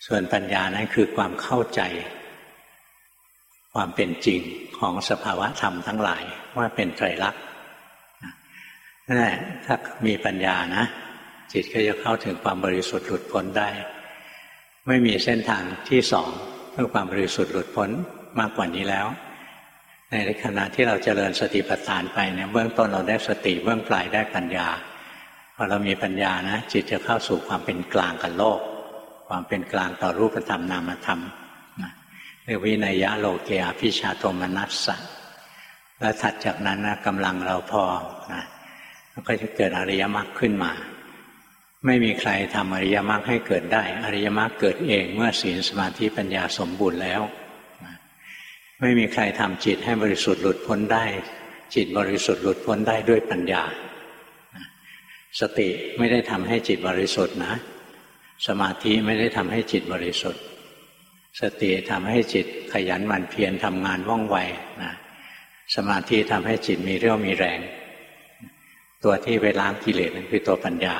ส่วนปัญญานั้นคือความเข้าใจความเป็นจริงของสภาวะธรรมทั้งหลายว่าเป็นไตรลักษณ์นั่นแหละถ้ามีปัญญานะจิตก็จะเข้าถึงความบริสุทธิ์หลุดพ้นได้ไม่มีเส้นทางที่สองเพื่อความบริสุทธิ์หลุดพ้นมากกว่านี้แล้วในขณะที่เราเจริญสติปัฏฐานไปเนี่ยเบื้องต้นเราได้สติเบื้องปลายได้ปัญญาพอเรามีปัญญานะจิตจะเข้าสู่ความเป็นกลางกับโลกความเป็นกลางต่อรูปธรรมนามธรรมเรียกวินัยโลเกอภิชาโทมนัสสะแล้วถัดจากนั้นนะกำลังเราพอนะก็จะเกิดอริยมรรคขึ้นมาไม่มีใครทำอริยมรรคให้เกิดได้อริยมรรคเกิดเองเมื่อศีลสมาธิปัญญาสมบูรณ์แล้วไม่มีใครทำจิตให้บริสุทธิ์หลุดพ้นได้จิตบริสุทธิ์หลุดพ้นได้ด้วยปัญญาสติไม่ได้ทำให้จิตบริสุทธิ์นะสมาธิไม่ได้ทำให้จิตบริสุทธิ์สติทำให้จิตขยันหมั่นเพียรทำงานว่องไวนะสมาธิทำให้จิตมีเรี่ยวมีแรงตัวที่ไปล้างกิเลสนั่นคือตัวปัญญา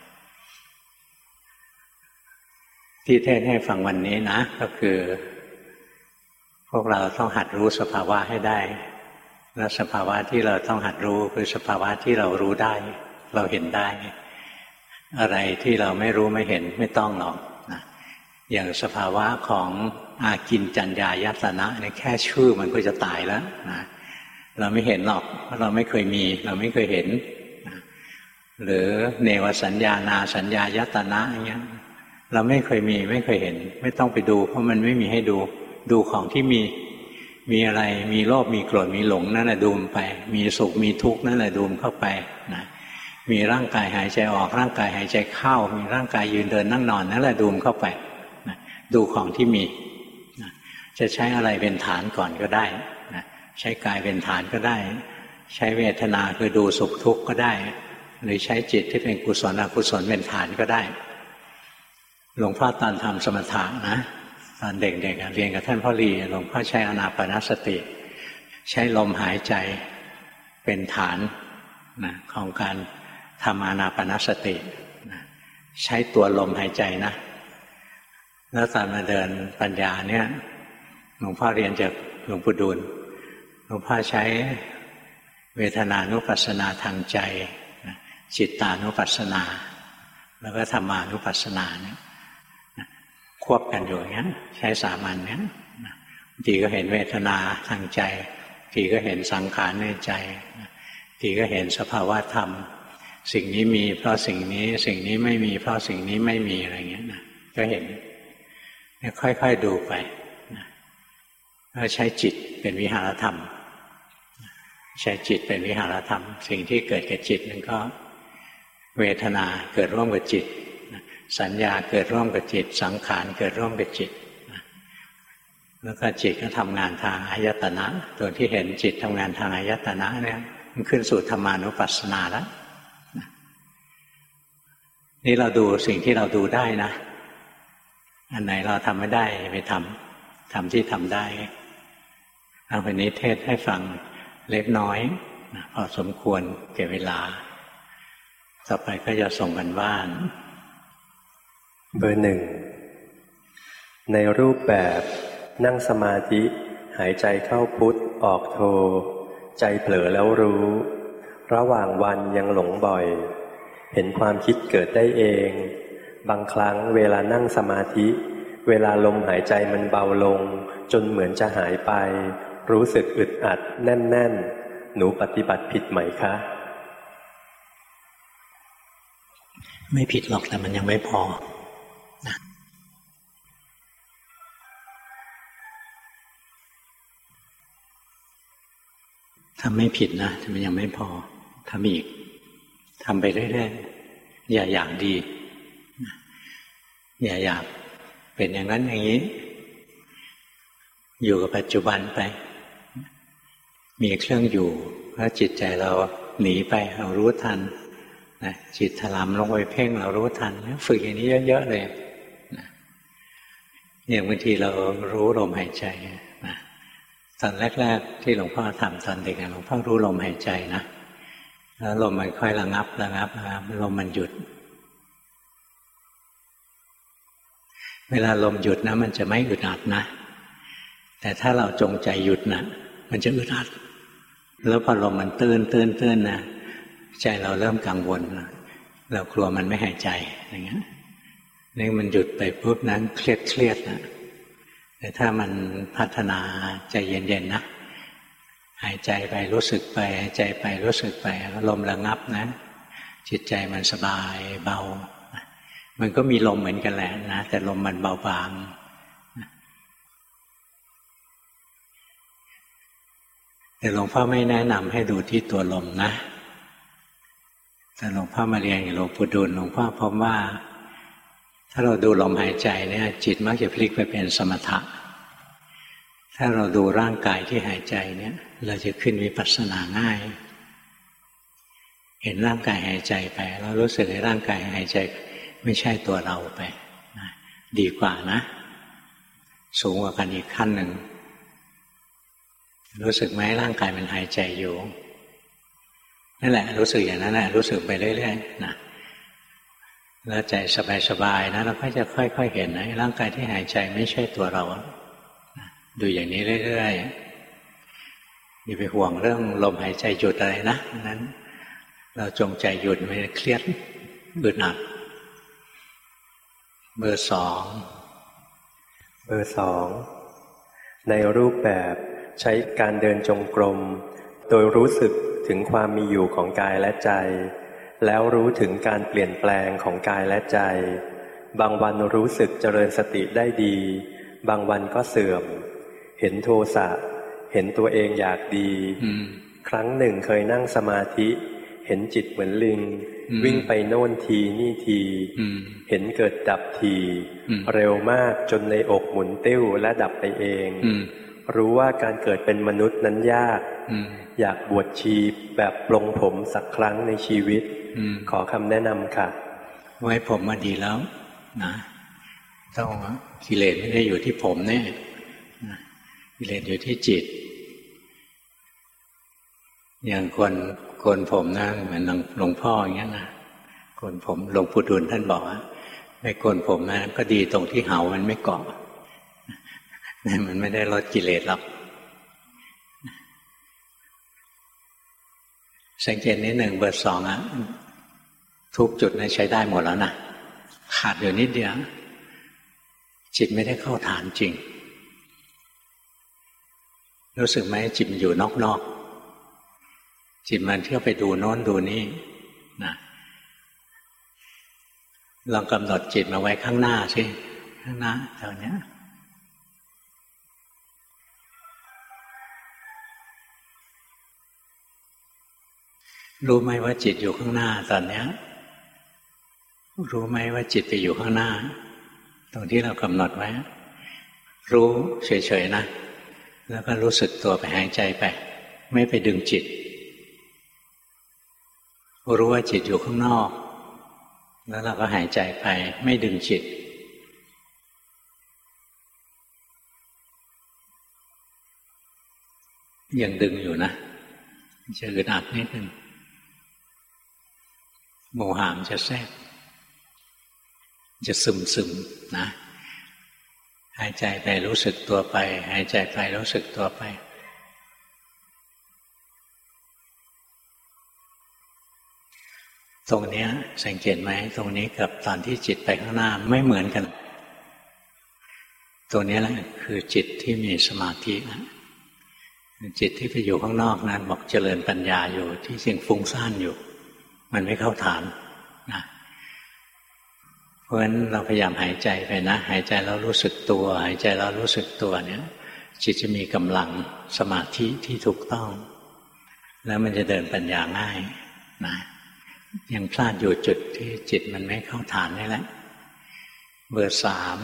ที่เทศให้ฟังวันนี้นะก็คือพวกเราต้องหัดรู้สภาวะให้ได้และสภาวะที่เราต้องหัดรู้คือสภาวะที่เรารู้ได้เราเห็นได้อะไรที่เราไม่รู้ไม่เห็นไม่ต้องหรอกนะอย่างสภาวะของอากินจัญญายตนะเนี่ยแค่ชื่อมันก็จะตายแล้วนะเราไม่เห็นหรอกเพราะเราไม่เคยมีเราไม่เคยเห็นนะหรือเนวสัญญานาสัญญายตนะอย่างเงี้ยเราไม่เคยมีไม่เคยเห็นไม่ต้องไปดูเพราะมันไม่มีให้ดูดูของที่มีมีอะไรมีโลภมีโกรธมีหลงนั่นแหละดูมไปมีสุขมีทุกข์นั่นแหละดูมเข้าไปนะมีร่างกายหายใจออกร่างกายหายใจเข้ามีร่างกายยืนเดินนั่งนอนนั่นแหละดูมเข้าไปนะดูของที่มีนะจะใช้อะไรเป็นฐานก่อนก็ได้นะใช้กายเป็นฐานก็ได้ใช้เวทนาคือดูสุขทุกข์ก็ได้หรือใช้จิตที่เป็นกุศลอกุศลเป็นฐานก็ได้หลวงพ่อตอนทำสมถะนะตอนเด็กๆเรียนกับท่านพ่อลีหลวงพ่อใช้อานาปานสติใช้ลมหายใจเป็นฐานนะของการทำอานาปานสตินะใช้ตัวลมหายใจนะแล้วตอนมาเดินปัญญาเนี่ยหลวงพ่อเรียนจากหลวงปู่ดูลหลวงพ่อใช้เวทนานุปัสสนาทางใจนะจิตตานุปัสสนาแล้วก็ธรรมานุปัสสนาเนี่ยควบกันอยู่อย่างนี้ใช้สามัญเนี้ยบางทีก็เห็นเวทนาทางใจบางทีก็เห็นสังขารในใจบางทีก็เห็นสภาวะธรรมสิ่งนี้มีเพราะสิ่งนี้สิ่งนี้ไม่มีเพราะสิ่งนี้ไม่มีอะไรเงี้ยนะก็เห็นค่อยๆดูไปแล้วใช้จิตเป็นวิหารธรรมใช้จิตเป็นวิหารธรรมสิ่งที่เกิดกับจิตนั่นก็เวทนาเกิดร่วมกับจิตสัญญาเกิดร่วมกับจิตสังขารเกิดร่วมกับจิตแล้วก็จิตก็ทำงานทางอายตนะตัวที่เห็นจิตทำงานทางอายตนะเนี่ยมันขึ้นสู่ธรรมานุปัสสนาแล้วนี่เราดูสิ่งที่เราดูได้นะอันไหนเราทำไม่ได้ไปทำทำที่ทำได้เอาวันนี้เทศให้ฟังเล็กน้อยพอสมควรแก่เวลาต่อไปก็จะส่งกันบ้านเบอร์หนึ่งในรูปแบบนั่งสมาธิหายใจเข้าพุทธออกโทใจเผลอแล้วรู้ระหว่างวันยังหลงบ่อยเห็นความคิดเกิดได้เองบางครั้งเวลานั่งสมาธิเวลาลมหายใจมันเบาลงจนเหมือนจะหายไปรู้สึกอึดอัดแน่นๆหนูปฏิบัติผิดไหมคะไม่ผิดหรอกแต่มันยังไม่พอทำไม่ผิดนะแต่มันยังไม่พอทำอีกทำไปเรื่อยๆอย่าอยากดีอย่าอยากเป็นอย่างนั้นอย่างนี้อยู่กับปัจจุบันไปมีเครื่องอยู่ถ้าจิตใจเราหนีไปเรารู้ทันนะจิตถลำลงไปเพ่งเรารู้ทันฝึกอย่างนี้เยอะๆเลยนะอย่างบางทีเรารู้ลมหายใจนะตอนแรกๆที่หลวงพ่อทำตอนเด็กหลวงพ่อรู้ลมหายใจนะแล้วลมมันค่อยระงับระงับระงับลมมันหยุดเวลาลมหยุดนะมันจะไม่อึดอัดนะแต่ถ้าเราจงใจหยุดนะมันจะอึดอัดแล้วพอลมมันตื้นตื้นตื้นนะใจเราเริ่มกังวลเรากลัวมันไม่หายใจอย่างเงี้ยนี่มันหยุดไปปุ๊บนั้นเครียดเครียดนะแต่ถ้ามันพัฒนาใจเย็นๆนะหายใจไปรู้สึกไปหายใจไปรู้สึกไปลมระงับนะจิตใจมันสบายเบามันก็มีลมเหมือนกันแหละนะแต่ลมมันเบาบางแต่หลวงพ่อไม่แนะนำให้ดูที่ตัวลมนะแต่หลวงพ่อมาเรียนกับหลวงปู่ดูลหลวงพ่อพบว่าถ้าเราดูลมหายใจเนี่ยจิตมักจะพลิกไปเป็นสมถะถ้าเราดูร่างกายที่หายใจเนี่ยเราจะขึ้นวิปัสสนาง่ายเห็นร่างกายหายใจไปแล้วรู้สึกให้ร่างกายหายใจไม่ใช่ตัวเราไปนะดีกว่านะสูงกว่ากันอีกขั้นหนึ่งรู้สึกไหมร่างกายมันหายใจอยู่นั่นแหละรู้สึกอย่างนั้นแหละรู้สึกไปเรื่อยๆนะแล้วใจสบายๆนะเราก็จะค่อยๆเห็นนะร่างกายที่หายใจไม่ใช่ตัวเรานะดูอย่างนี้เรื่อยๆอย่าไปห่วงเรื่องลมหายใจหยุดอะไรนะนั้นเราจงใจหยุดไม่เครียดอึดอัดเบอร์สองเบอร์สองในรูปแบบใช้การเดินจงกรมโดยรู้สึกถึงความมีอยู่ของกายและใจแล้วรู้ถึงการเปลี่ยนแปลงของกายและใจบางวันรู้สึกเจริญสติได้ดีบางวันก็เสื่อมเห็นโทสะเห็นตัวเองอยากดีครั้งหนึ่งเคยนั่งสมาธิเห็นจิตเหมือนลิงวิ่งไปโน่นทีนี่ทีเห็นเกิดดับทีเร็วมากจนในอกหมุนติ้วและดับไปเองรู้ว่าการเกิดเป็นมนุษย์นั้นยากอยากบวชชีแบบปลงผมสักครั้งในชีวิตขอคำแนะนำค่ะไว้ผมมาดีแล้วนะต้องกิเลสไม่ได้อยู่ที่ผมแน่กิเลสอยู่ที่จิตอย่างคนโกนผมนะเหมือนหลวงพ่ออย่างเงี้ยนะโกนผมหลวงปู่ดูลท่านบอกว่าไม่โกนผมนะก็ดีตรงที่เหามันไม่เกาะมันไม่ได้ลดกิเลสหรอกสังเกตนิดหนึ่งเบอร์สองอะทุกจุดนะใช้ได้หมดแล้วนะขาดอยู่นิดเดียวจิตไม่ได้เข้าฐานจริงรู้สึกไหมจิตมันอยู่นอกๆจิตมันเที่ยวไปดูโน้นดูนี่นะลองกำหนดจิตมาไว้ข้างหน้าสิข้างหน้าแถวเนี้ยรู้ไหมว่าจิตอยู่ข้างหน้าตอนนี้รู้ไหมว่าจิตไปอยู่ข้างหน้าตรงที่เรากำหนดไว้รู้เฉยๆนะแล้วก็รู้สึกตัวไปหายใจไปไม่ไปดึงจิตรู้ว่าจิตอยู่ข้างนอกแล้วเราก็หายใจไปไม่ดึงจิตยังดึงอยู่นะจะอึดอัดนิดนึงโมหะจะแทรกจะซึมซึมนะหายใจไปรู้สึกตัวไปหายใจไปรู้สึกตัวไปตรงนี้สังเกตไหมตรงนี้กับตอนที่จิตไปข้างหน้าไม่เหมือนกันตัวนี้แหละคือจิตที่มีสมาธินะจิตที่ไปอยู่ข้างนอกนั้นบอกเจริญปัญญาอยู่ที่สิ่งฟุ้งซ่านอยู่มันไม่เข้าฐานนะเพราะฉะนั้นเราพยายามหายใจไปนะหายใจแล้วรู้สึกตัวหายใจแล้วรู้สึกตัวเนี่ยจิตจะมีกำลังสมาธิที่ถูกต้องแล้วมันจะเดินปัญญาง่ายนะยังพลาดอยู่จุดที่จิตมันไม่เข้าฐานนี่แหละเบอร์สาม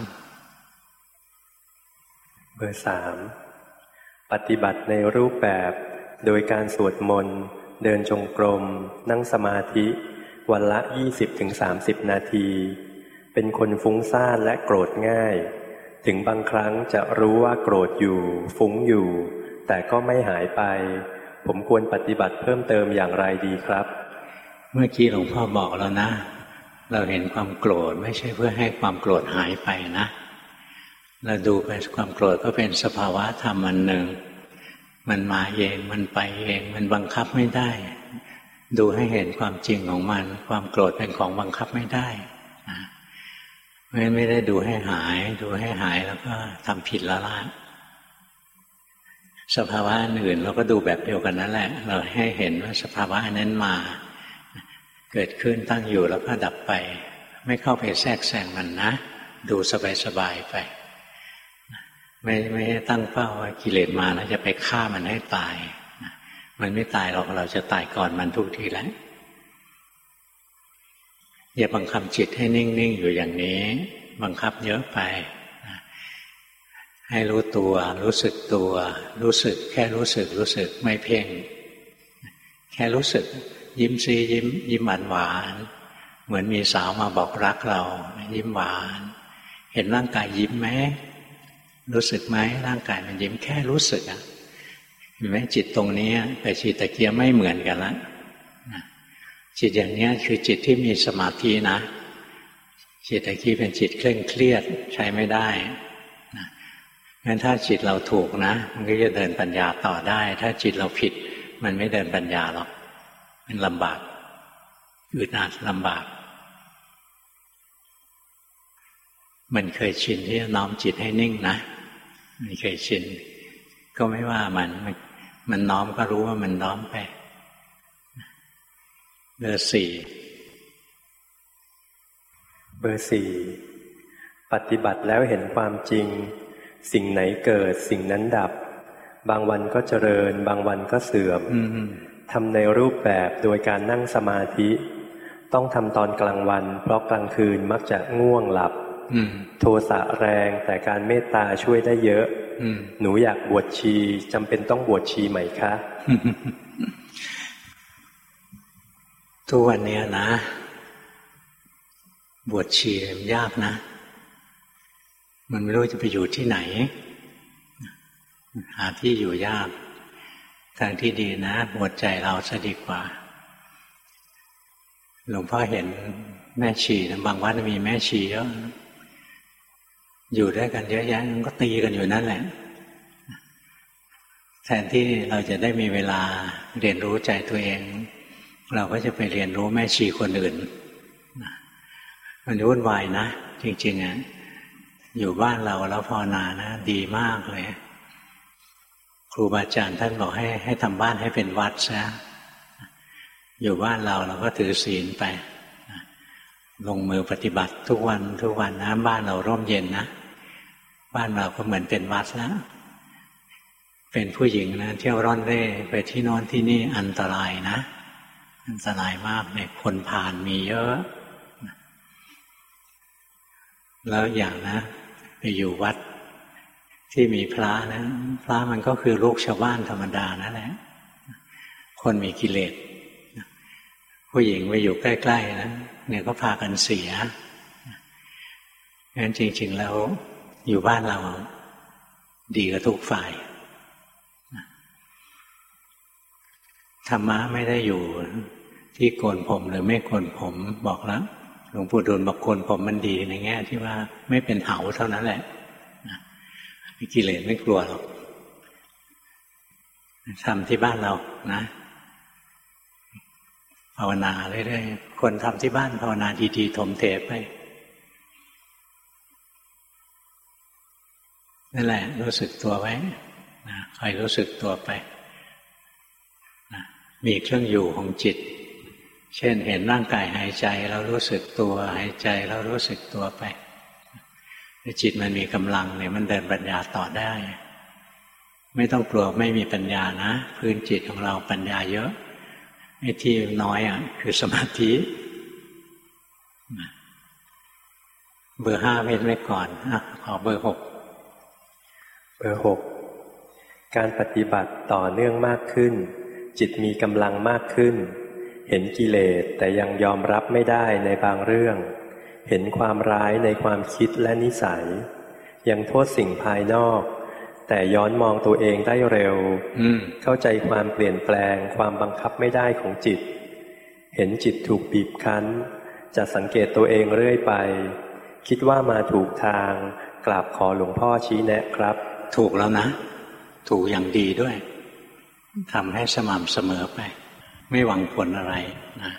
เบอร์สามปฏิบัติในรูปแบบโดยการสวดมนต์เดินจงกรมนั่งสมาธิวันละ ยี่สิบถึงสามสิบ นาทีเป็นคนฟุ้งซ่านและโกรธง่ายถึงบางครั้งจะรู้ว่าโกรธอยู่ฟุ้งอยู่แต่ก็ไม่หายไปผมควรปฏิบัติเพิ่มเติมอย่างไรดีครับเมื่อกี้หลวงพ่อบอกแล้วนะเราเห็นความโกรธไม่ใช่เพื่อให้ความโกรธหายไปนะเราดูไปความโกรธก็เป็นสภาวะธรรมอันหนึ่งมันมาเองมันไปเองมันบังคับไม่ได้ดูให้เห็นความจริงของมันความโกรธเป็นของบังคับไม่ได้นะไม่ไม่ได้ดูให้หายดูให้หายแล้วก็ทำผิดละละสภาวะอื่นเราก็ดูแบบเดียวกันนั่นแหละเราให้เห็นว่าสภาวะนั้นมาเกิดขึ้นตั้งอยู่แล้วก็ดับไปไม่เข้าไปแทรกแซงมันนะดูสบายๆไปไม่ไม่ตั้งเป้าว่ากิเลสมาแล้วจะไปฆ่ามันให้ตายมันไม่ตายหรอกเราจะตายก่อนมันทุกทีแล้วอย่าบังคับจิตให้นิ่งๆอยู่อย่างนี้บังคับเยอะไปให้รู้ตัวรู้สึกตัวรู้สึกแค่รู้สึกรู้สึกไม่เพ่งแค่รู้สึกยิ้มซียิ้มยิ้มหวานหวานเหมือนมีสาวมาบอกรักเรายิ้มหวานเห็นร่างกายยิ้มไหมรู้สึกไหมร่างกายมันยิ้มแค่รู้สึกอ่ะเห็นไหมจิตตรงนี้กับจิตตะเกียบไม่เหมือนกันละจิตอย่างนี้คือจิตที่มีสมาธินะจิตตะกี้เป็นจิตเคร่งเครียดใช้ไม่ได้งั้นถ้าจิตเราถูกนะมันก็จะเดินปัญญาต่อได้ถ้าจิตเราผิดมันไม่เดินปัญญาหรอกมันลำบากอึดอัดลำบากมันเคยชินที่จะน้อมจิตให้นิ่งนะมันเคยชินก็ไม่ว่ามันมันน้อมก็รู้ว่ามันน้อมไปเบอร์สี่เบอร์สี่ปฏิบัติแล้วเห็นความจริงสิ่งไหนเกิดสิ่งนั้นดับบางวันก็เจริญบางวันก็เสื่อมทำในรูปแบบโดยการนั่งสมาธิต้องทำตอนกลางวันเพราะกลางคืนมักจะง่วงหลับโทสะแรงแต่การเมตตาช่วยได้เยอะหนูอยากบวชชีจำเป็นต้องบวชชีไหมคะทุกวันนี้นะบวชชีมันยากนะมันไม่รู้จะไปอยู่ที่ไหนหาที่อยู่ยากทางที่ดีนะบวชใจเราซะดีกว่าหลวงพ่อเห็นแม่ชีนะบางวัดมีแม่ชีเยอะอยู่ด้วยกันเยอะแยะก็ตีกันอยู่นั่นแหละแทนที่เราจะได้มีเวลาเรียนรู้ใจตัวเองเราก็จะไปเรียนรู้แม่ชีคนอื่นมันวุ่นวายนะจริงๆอ่ะอยู่บ้านเราแล้วภาวนานะดีมากเลยครูบาอาจารย์ท่านบอกให้ให้ทำบ้านให้เป็นวัดซะอยู่บ้านเราเราก็ถือศีลไปลงมือปฏิบัติทุกวันทุกวันนะบ้านเราร่มเย็นนะบ้านเราก็เหมือนเป็นวัดแล้วเป็นผู้หญิงนะเที่ยวร่อนเร่ไปที่โน่นที่นี่อันตรายนะอันตรายมากเนี่ยคนผ่านมีเยอะแล้วอย่างนะไปอยู่วัดที่มีพระนะพระมันก็คือลูกชาวบ้านธรรมดานั่นแหละคนมีกิเลสผู้หญิงไปอยู่ใกล้ๆนะเนี่ยก็พากันเสียงั้นจริงๆแล้วอยู่บ้านเราดีกับทุกฝ่ายธรรมะไม่ได้อยู่ที่โกนผมหรือไม่โกนผมบอกแล้วหลวงปู่ดูลบอกโกนผมมันดีในแง่ที่ว่าไม่เป็นเหาเท่านั้นแหละกิเลสไม่กลัวหรอกทำที่บ้านเรานะภาวนาเรื่อยๆคนทำที่บ้านภาวนาดีๆถมเทไปนั่นแหละรู้สึกตัวไว้นะคอยรู้สึกตัวไปนะมีเครื่องอยู่ของจิตเช่นเห็นร่างกายหายใจแล้วรู้สึกตัวหายใจแล้วรู้สึกตัวไปจิตมันมีกำลังเนี่ยมันเดินปัญญาต่อได้ไม่ต้องกลัวไม่มีปัญญานะพื้นจิตของเราปัญญาเยอะไอ้ที่น้อยอ่ะคือสมาธิเบอร์ห้าเว้นไว้ก่อนอ่ะขอเบอร์หกเบอร์หกการปฏิบัติต่อเนื่องมากขึ้นจิตมีกำลังมากขึ้นเห็นกิเลสแต่ยังยอมรับไม่ได้ในบางเรื่องเห็นความร้ายในความคิดและนิสัยยังโทษสิ่งภายนอกแต่ย้อนมองตัวเองได้เร็วเข้าใจความเปลี่ยนแปลงความบังคับไม่ได้ของจิตเห็นจิตถูกบีบคั้นจะสังเกตตัวเองเรื่อยไปคิดว่ามาถูกทางกราบขอหลวงพ่อชี้แนะครับถูกแล้วนะถูกอย่างดีด้วยทำให้สม่ำเสมอไปไม่หวังผลอะไรนะ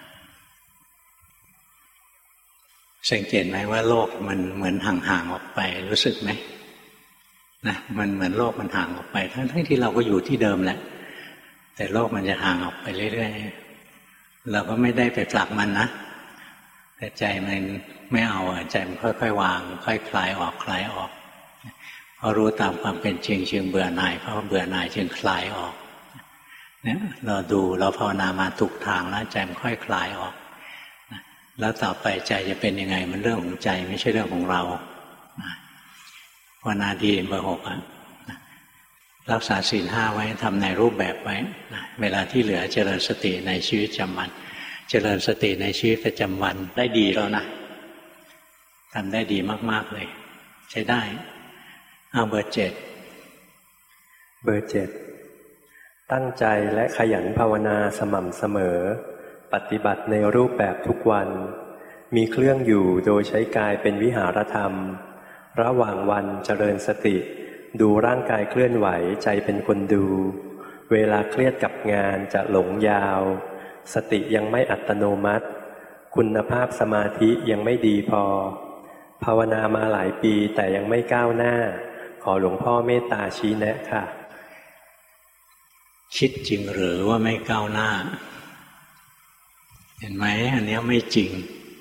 สังเกตไหมว่าโลกมันเหมือนห่างๆออกไปรู้สึกไหมนะมันเหมือนโลกมันห่างออกไปทั้งที่เราก็อยู่ที่เดิมแหละแต่โลกมันจะห่างออกไปเรื่อยๆเราก็ไม่ได้ไปผลักมันนะแต่ใจมันไม่เอาใจมันค่อยๆวางค่อยคลายออกคลายออกพอรู้ตามความเป็นจริงจึงเบื่อหน่ายเพราะเบื่อหน่ายจึงคลายออกเนี่ยเราดูเราภาวนามาถูกทางแล้วใจมันค่อยคลายออกแล้วต่อไปใจจะเป็นยังไงมันเรื่องของใจไม่ใช่เรื่องของเราภาวนาดีเบอร์หกอ่ะรักษาศีลห้าไว้ทำในรูปแบบไว้เวลาที่เหลือเจริญสติในชีวิตประจำวันเจริญสติในชีวิตประจำวันได้ดีแล้วนะทำได้ดีมากๆเลยใช้ได้เอาเบอร์เจ็ดเบอร์เจ็ดตั้งใจและขยันภาวนาสม่ำเสมอปฏิบัติในรูปแบบทุกวันมีเครื่องอยู่โดยใช้กายเป็นวิหารธรรมระหว่างวันเจริญสติดูร่างกายเคลื่อนไหวใจเป็นคนดูเวลาเครียดกับงานจะหลงยาวสติยังไม่อัตโนมัติคุณภาพสมาธิยังไม่ดีพอภาวนามาหลายปีแต่ยังไม่ก้าวหน้าขอหลวงพ่อเมตตาชี้แนะค่ะคิดจริงหรือว่าไม่ก้าวหน้าเห็นไหมอันนี้ไม่จริง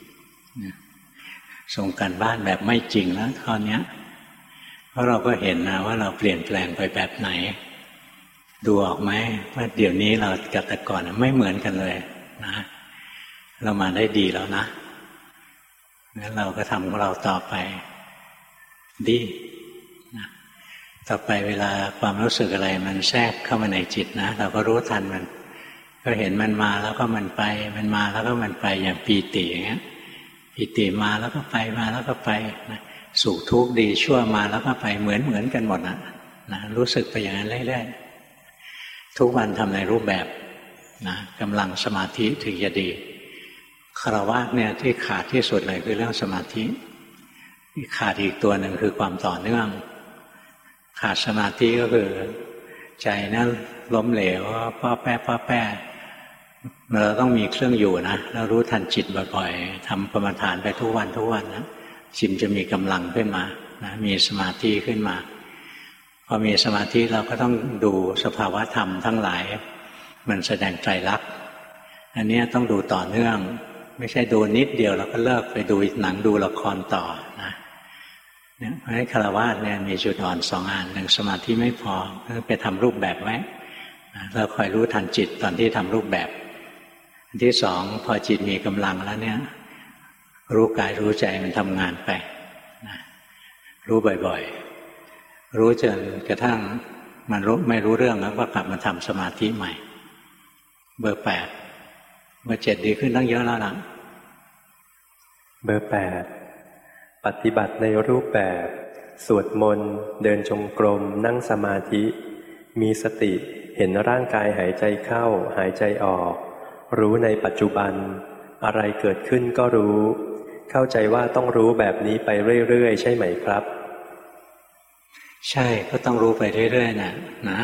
ส่งกันบ้านแบบไม่จริงแล้วข้อนี้เพราะเราก็เห็นนะว่าเราเปลี่ยนแปลงไปแบบไหนดูออกไหมว่าเดี๋ยวนี้เรากับแต่ก่อนไม่เหมือนกันเลยนะเรามาได้ดีแล้วนะงั้นเราก็ทำของเราต่อไปดีนะต่อไปเวลาความรู้สึกอะไรมันแทรกเข้ามาในจิตนะเราก็รู้ทันมันก็เห็นมันมาแล้วก็มันไปมันมาแล้วก็มันไปอย่างปีติอย่างเงี้ยปีติมาแล้วก็ไปมาแล้วก็ไปนะสุขทุกข์ดีชั่วมาแล้วก็ไปเหมือนเหมือนกันหมดนะนะรู้สึกไปอย่างนั้นเรื่อยๆทุกวันทำในรูปแบบนะกำลังสมาธิถึงจะดีฆราวาสเนี่ยที่ขาดที่สุดเลยคือเรื่องสมาธิที่ขาดอีกตัวหนึ่งคือความต่อเนื่องขาดสมาธิก็คือใจนั้นล้มเหลวป้อแป้ป้อแป้เราต้องมีเครื่องอยู่นะแล้วรู้ทันจิตบ่อยๆทำกรรมฐานไปทุกวันทุกวันนะจิตจะมีกำลังขึ้นมานะมีสมาธิขึ้นมาพอมีสมาธิเราก็ต้องดูสภาวะธรรมทั้งหลายมันแสดงไตรลักษณ์อันนี้ต้องดูต่อเนื่องไม่ใช่ดูนิดเดียวแล้วก็เลิกไปดูหนังดูละครต่อนะเนี่ยเพราะฉะนั้นฆราวาสเนี่ยมีจุดอ่อนสองอันหนึ่งสมาธิไม่พอไปทำรูปแบบไว้เราคอยรู้ทันจิตตอนที่ทำรูปแบบอันที่สองพอจิตมีกำลังแล้วเนี่ยรู้กายรู้ใจมันทำงานไปนะรู้บ่อยๆรู้จนกระทั่งมันรู้ไม่รู้เรื่องแล้วก็กลับมาทำสมาธิใหม่เบอร์แปดเบอร์เจ็ดดีขึ้นตั้งเยอะแล้วล่ะเบอร์แปดปฏิบัติในรูปแบบสวดมนต์เดินจงกรมนั่งสมาธิมีสติเห็นร่างกายหายใจเข้าหายใจออกรู้ในปัจจุบันอะไรเกิดขึ้นก็รู้เข้าใจว่าต้องรู้แบบนี้ไปเรื่อยๆใช่ไหมครับใช่ก็ต้องรู้ไปเรื่อยๆนะนะ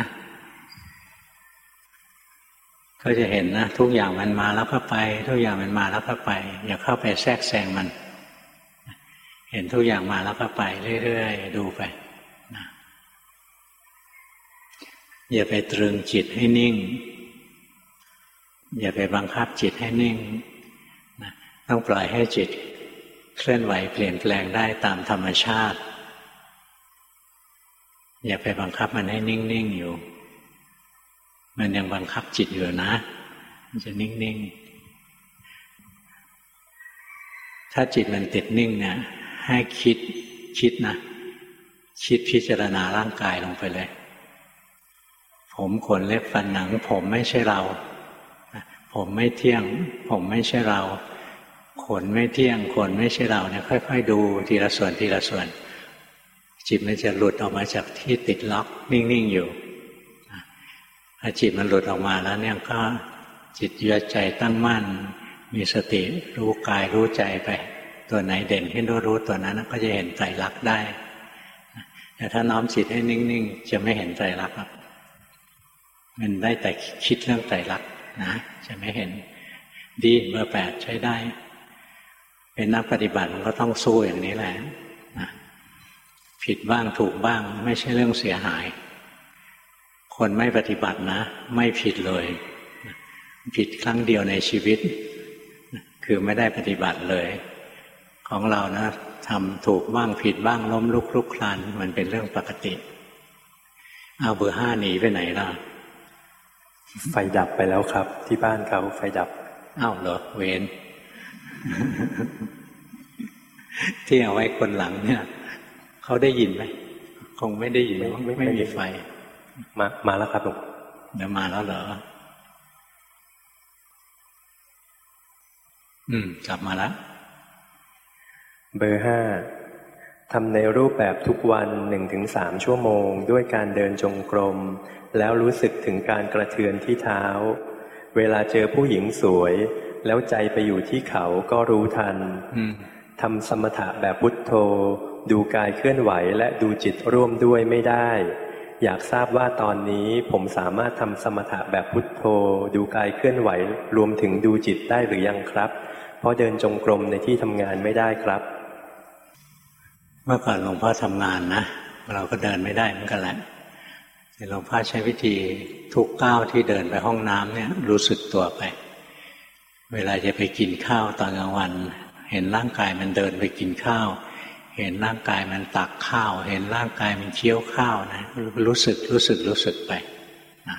ก็จะเห็นนะทุกอย่างมันมาแล้วก็ไปทุกอย่างมันมาแล้วก็ไปอย่าเข้าไปแทรกแซงมันเห็นทุกอย่างมาแล้วก็ไปเรื่อยๆดูไปนะอย่าไปตรึงจิตให้นิ่งอย่าไปบังคับจิตให้นิ่งนะต้องปล่อยให้จิตเคลื่อนไหวเปลี่ยนแปลงได้ตามธรรมชาติอย่าไปบังคับมันให้นิ่งๆอยู่มันยังบังคับจิตอยู่นะมันจะนิ่งๆถ้าจิตมันติดนิ่งเนี่ยให้คิดคิดนะคิดพิจารณาร่างกายลงไปเลยผมขนเล็บฟันหนังผมไม่ใช่เราผมไม่เที่ยงผมไม่ใช่เราขนไม่เที่ยงขนไม่ใช่เราเนี่ยค่อยๆดูทีละส่วนทีละส่วนจิตมันจะหลุดออกมาจากที่ติดล็อกนิ่งๆอยู่พอจิตมันหลุดออกมาแล้วเนี่ยก็จิตยึดใจตั้งมั่นมีสติรู้กายรู้ใจไปตัวไหนเด่นขึ้นรู้รู้ตัวนั้นก็จะเห็นไตรลักษณ์ได้แต่ถ้าน้อมจิตให้นิ่งๆจะไม่เห็นไตรลักษณ์หรอกมันได้แต่คิดเรื่องไตรลักษณ์นะจะไม่เห็นดีเบอร์แปดใช้ได้เป็นนักปฏิบัติมันก็ต้องสู้อย่างนี้แหละนะผิดบ้างถูกบ้างไม่ใช่เรื่องเสียหายคนไม่ปฏิบัตินะไม่ผิดเลยผิดครั้งเดียวในชีวิตคือไม่ได้ปฏิบัติเลยของเรานะทำถูกบ้างผิดบ้างล้มลุกคลุกคลานมันเป็นเรื่องปกติเอาเบอร์ห้าหนีไปไหนล่ะไฟดับไปแล้วครับที่บ้านเขาไฟดับอ้าวเหรอเวร ที่เอาไว้คนหลังเนี่ยเขาได้ยินไหมคงไม่ได้ยินไม่ไม่มีไฟมามาแล้วครับหลวงเดี๋ยวมาแล้วเหรออืมกลับมาแล้วเบอร์ห้าทำในรูปแบบทุกวันหนึ่งถึงสามชั่วโมงด้วยการเดินจงกรมแล้วรู้สึกถึงการกระเทือนที่เท้าเวลาเจอผู้หญิงสวยแล้วใจไปอยู่ที่เขาก็รู้ทันทำสมถะแบบพุทโธดูกายเคลื่อนไหวและดูจิตร่วมด้วยไม่ได้อยากทราบว่าตอนนี้ผมสามารถทำสมถะแบบพุทโธดูกายเคลื่อนไหวรวมถึงดูจิตได้หรือยังครับเพราะเดินจงกรมในที่ทำงานไม่ได้ครับเมื่อก่อนหลวงพ่อทำงานนะเราก็เดินไม่ได้เหมือนกันแหละแต่หลวงพ่อใช้วิธีทุกก้าวที่เดินไปห้องน้ำเนี่ยรู้สึกตัวไปเวลาจะไปกินข้าวตอนกลางวันเห็นร่างกายมันเดินไปกินข้าวเห็นร่างกายมันตักข้าวเห็นร่างกายมันเคี้ยวข้าวนะรู้สึกรู้สึกรู้สึกไปนะ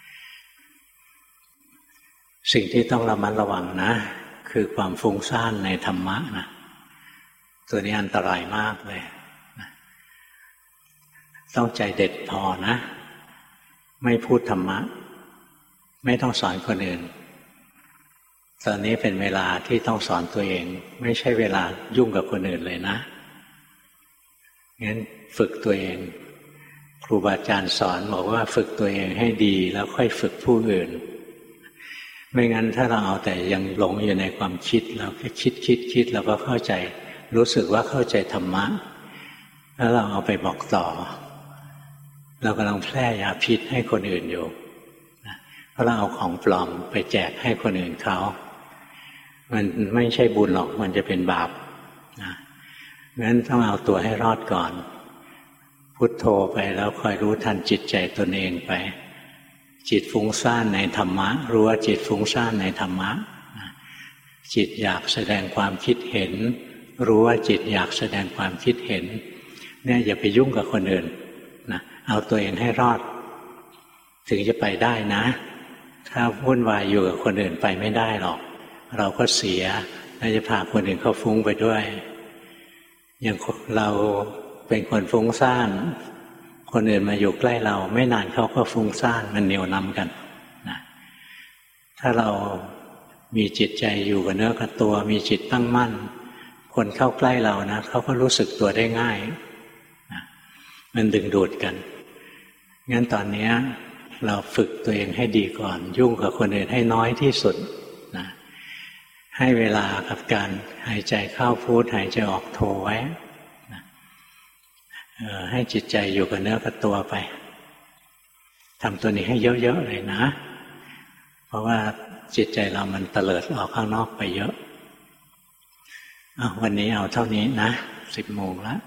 สิ่งที่ต้องระมัดระวังนะคือความฟุ้งซ่านในธรรมะนะตัวนี้อันตรายมากเลยนะต้องใจเด็ดพอนะไม่พูดธรรมะไม่ต้องสอนคนอื่นตอนนี้เป็นเวลาที่ต้องสอนตัวเองไม่ใช่เวลายุ่งกับคนอื่นเลยนะงั้นฝึกตัวเองครูบาอาจารย์สอนบอกว่าฝึกตัวเองให้ดีแล้วค่อยฝึกผู้อื่นไม่งั้นถ้าเราเอาแต่ยังหลงอยู่ในความคิดเราแค่คิดคิดคิดเราก็เข้าใจรู้สึกว่าเข้าใจธรรมะแล้วเราเอาไปบอกต่อเรากำลังแพร่ยาพิษให้คนอื่นอยู่เพราะเราเอาของปลอมไปแจกให้คนอื่นเขามันไม่ใช่บุญหรอกมันจะเป็นบาปนะงั้นต้องเอาตัวให้รอดก่อนพุทโธไปแล้วคอยรู้ทันจิตใจตนเองไปจิตฟุ้งซ่านในธรรมะรู้ว่าจิตฟุ้งซ่านในธรรมะจิตอยากแสดงความคิดเห็นรู้ว่าจิตอยากแสดงความคิดเห็นเนี่ยอย่าไปยุ่งกับคนอื่นนะเอาตัวเองให้รอดถึงจะไปได้นะถ้าวุ่นวายอยู่กับคนอื่นไปไม่ได้หรอกเราก็เสียแล้วจะพาคนอื่นเขาฟุ้งไปด้วยอย่างเราเป็นคนฟุ้งซ่านคนอื่นมาอยู่ใกล้เราไม่นานเขาก็ฟุ้งซ่านมันเหนี่ยวนำกันนะถ้าเรามีจิตใจอยู่กับเนื้อกับตัวมีจิตตั้งมั่นคนเข้าใกล้เรานะเขาก็รู้สึกตัวได้ง่ายนะมันดึงดูดกันงั้นตอนนี้เราฝึกตัวเองให้ดีก่อนยุ่งกับคนอื่นให้น้อยที่สุดนะให้เวลากับการหายใจเข้าพุทหายใจออกโทไว้นะให้จิตใจอยู่กับเนื้อกับตัวไปทำตัวนี้ให้เยอะๆเลยนะเพราะว่าจิตใจเรามันเตลิดออกข้างนอกไปเยอะเอาวันนี้เอาเท่านี้นะสิบโมงแล้ว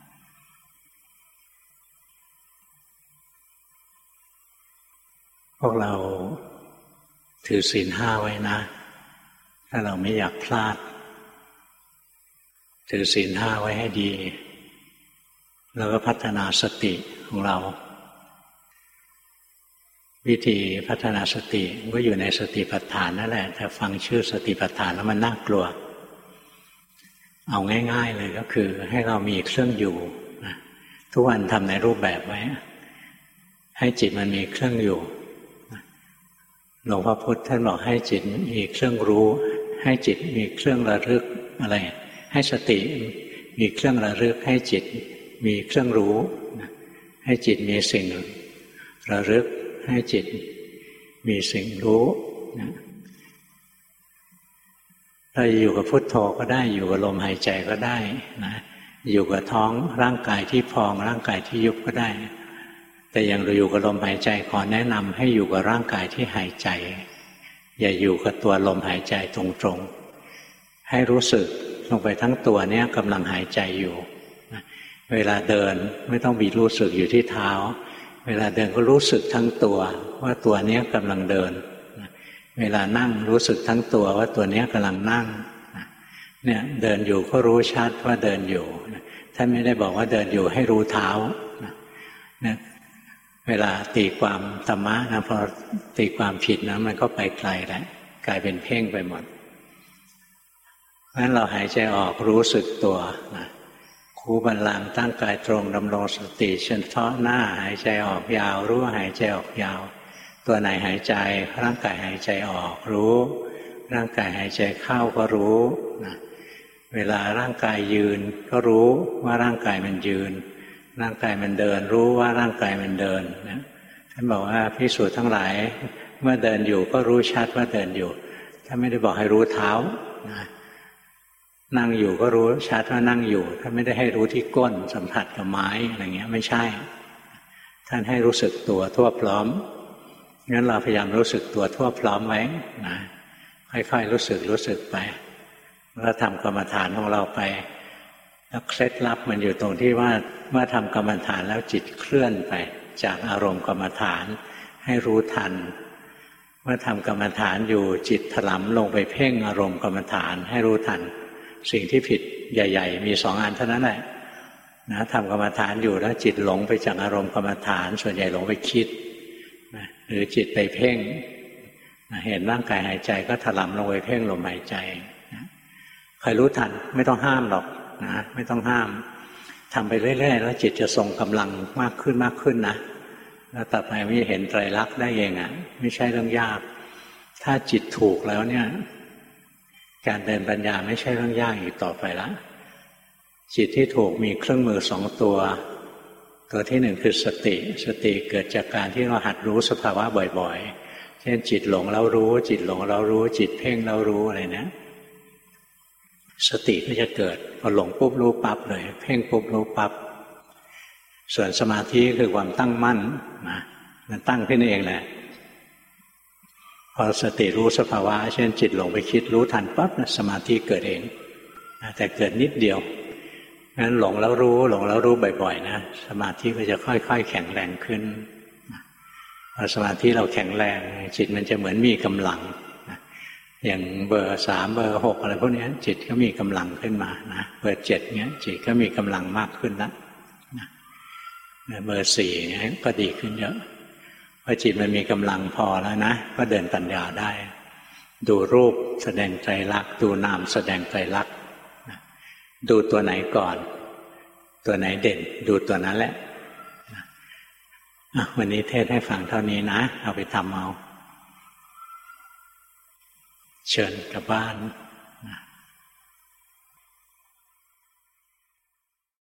พวกเราถือศีลห้าไว้นะถ้าเราไม่อยากพลาดถือศีลห้าไว้ให้ดีแล้วก็พัฒนาสติของเราวิธีพัฒนาสติก็อยู่ในสติปัฏฐานนั่นแหละแต่ฟังชื่อสติปัฏฐานแล้วมันน่ากลัวเอาง่ายๆเลยก็คือให้เรามีเครื่องอยู่นะทุกวันทำในรูปแบบไว้ให้จิตมันมีเครื่องอยู่หลวงพ่อพุธท่านบอกให้จิตมีเครื่องรู้ให้จิตมีเครื่องระลึกอะไรให้สติมีเครื่องระลึกให้จิตมีเครื่องรู้ให้จิตมีสิ่งระลึกให้จิตมีสิ่งรู้นะถ้าอยู่กับพุทโธก็ได้อยู่กับลมหายใจก็ได้นะอยู่กับท้องร่างกายที่พองร่างกายที่ยุบก็ได้แต่อย่างเราอยู่กับลมหายใจขอแนะนำให้อยู่กับร่างกายที่หายใจอย่าอยู่กับตัวลมหายใจตรงๆให้รู้สึกลงไปทั้งตัวเนี้ยกำลังหายใจอยู่เวลาเดินไม่ต้องมีรู้สึกอยู่ที่เท้าเวลาเดินก็รู้สึกทั้งตัวว่าตัวเนี้ยกำลังเดินเวลานั่งรู้สึกทั้งตัวว่าตัวเนี้ยกำลังนั่งเนี่ยเดินอยู่ก็รู้ชัดว่าเดินอยู่ท่านไม่ได้บอกว่าเดินอยู่ให้รู้เท้าเนี่ยเวลาตีความธรรมะนะพอตีความผิดนะมันก็ไปไกลแล้วกลายเป็นเพ่งไปหมดงั้นเราหายใจออกรู้สึกตัวนะคูบัลลังก์ตั้งกายตรงดำรงสติเฉพาะหน้าหายใจออกยาวรู้ว่าหายใจออกยาวตัวไหนหายใจร่างกายหายใจออกรู้ร่างกายหายใจเข้าก็รู้นะเวลาร่างกายยืนก็รู้ว่าร่างกายมันยืนร่างกายมันเดินรู้ว่าร่างกายมันเดินนะท่านบอกว่าภิกษุทั้งหลายเมื่อเดินอยู่ก็รู้ชัดว่าเดินอยู่ท่านไม่ได้บอกให้รู้เท้านะนั่งอยู่ก็รู้ชัดว่านั่งอยู่ท่านไม่ได้ให้รู้ที่ก้นสัมผัสกับไม้อะไรเงี้ยไม่ใช่ท่านให้รู้สึกตัวทั่วพร้อมงั้นเราพยายามรู้สึกตัวทั่วพร้อมไว้นะค่อยๆรู้สึกรู้สึกไปแล้วทำกรรมฐานของเราไปแล้วเคล็ดลับมันอยู่ตรงที่ว่าเมื่อทำกรรมฐานแล้วจิตเคลื่อนไปจากอารมณ์กรรมฐานให้รู้ทันเมื่อทำกรรมฐานอยู่จิตถลำลงไปเพ่งอารมณ์กรรมฐานให้รู้ทันสิ่งที่ผิดใหญ่ๆมีสองอันเท่านั้นแหละนะทำกรรมฐานอยู่แล้วจิตหลงไปจากอารมณ์กรรมฐานส่วนใหญ่หลงไปคิดนะหรือจิตไปเพ่งนะเห็นร่างกายหายใจก็ถลำลงไปเพ่งลมหายใจนะคอยรู้ทันไม่ต้องห้ามหรอกนะไม่ต้องห้ามทำไปเรื่อยๆแล้วจิตจะทรงกำลังมากขึ้นมากขึ้นนะแล้วต่อไปไม่เห็นไตรลักษณ์ได้เองอ่ะไม่ใช่เรื่องยากถ้าจิตถูกแล้วเนี่ยการเดินปัญญาไม่ใช่เรื่องยากอีกต่อไปละจิตที่ถูกมีเครื่องมือสองตัวตัวที่หนึ่งคือสติสติเกิดจากการที่เราหัดรู้สภาวะบ่อยๆเช่นจิตหลงแล้วรู้จิตหลงแล้วรู้จิตเพ่งแล้วรู้อะไรเนี่ยสติก็จะเกิดพอหลงปุ๊บรู้ปั๊บเลยเพ่งปุ๊บรู้ปั๊บส่วนสมาธิคือความตั้งมั่นนะมันตั้งขึ้นเองแหละพอสติรู้สภาวะเช่นจิตหลงไปคิดรู้ทันปั๊บนะสมาธิเกิดเองแต่เกิดนิดเดียวงั้นหลงแล้วรู้หลงแล้วรู้บ่อยๆนะสมาธิก็จะค่อยๆแข็งแรงขึ้นพอสมาธิเราแข็งแรงจิตมันจะเหมือนมีกำลังอย่างเบอร์สามเบอร์หกอะไรพวกนี้จิตก็มีกำลังขึ้นมานะเบอร์เจ็ดเนี้ยจิตก็มีกำลังมากขึ้นแล้วนะเบอร์สี่เนี้ยก็ดีขึ้นเยอะพอจิตมันมีกำลังพอแล้วนะก็เดินปัญญาได้ดูรูปแสดงไตรลักษณ์ดูนามแสดงไตรลักษณ์ดูตัวไหนก่อนตัวไหนเด่นดูตัวนั้นแหละวันนี้เทศให้ฟังเท่านี้นะเอาไปทำเอาเชิญกลับบ้าน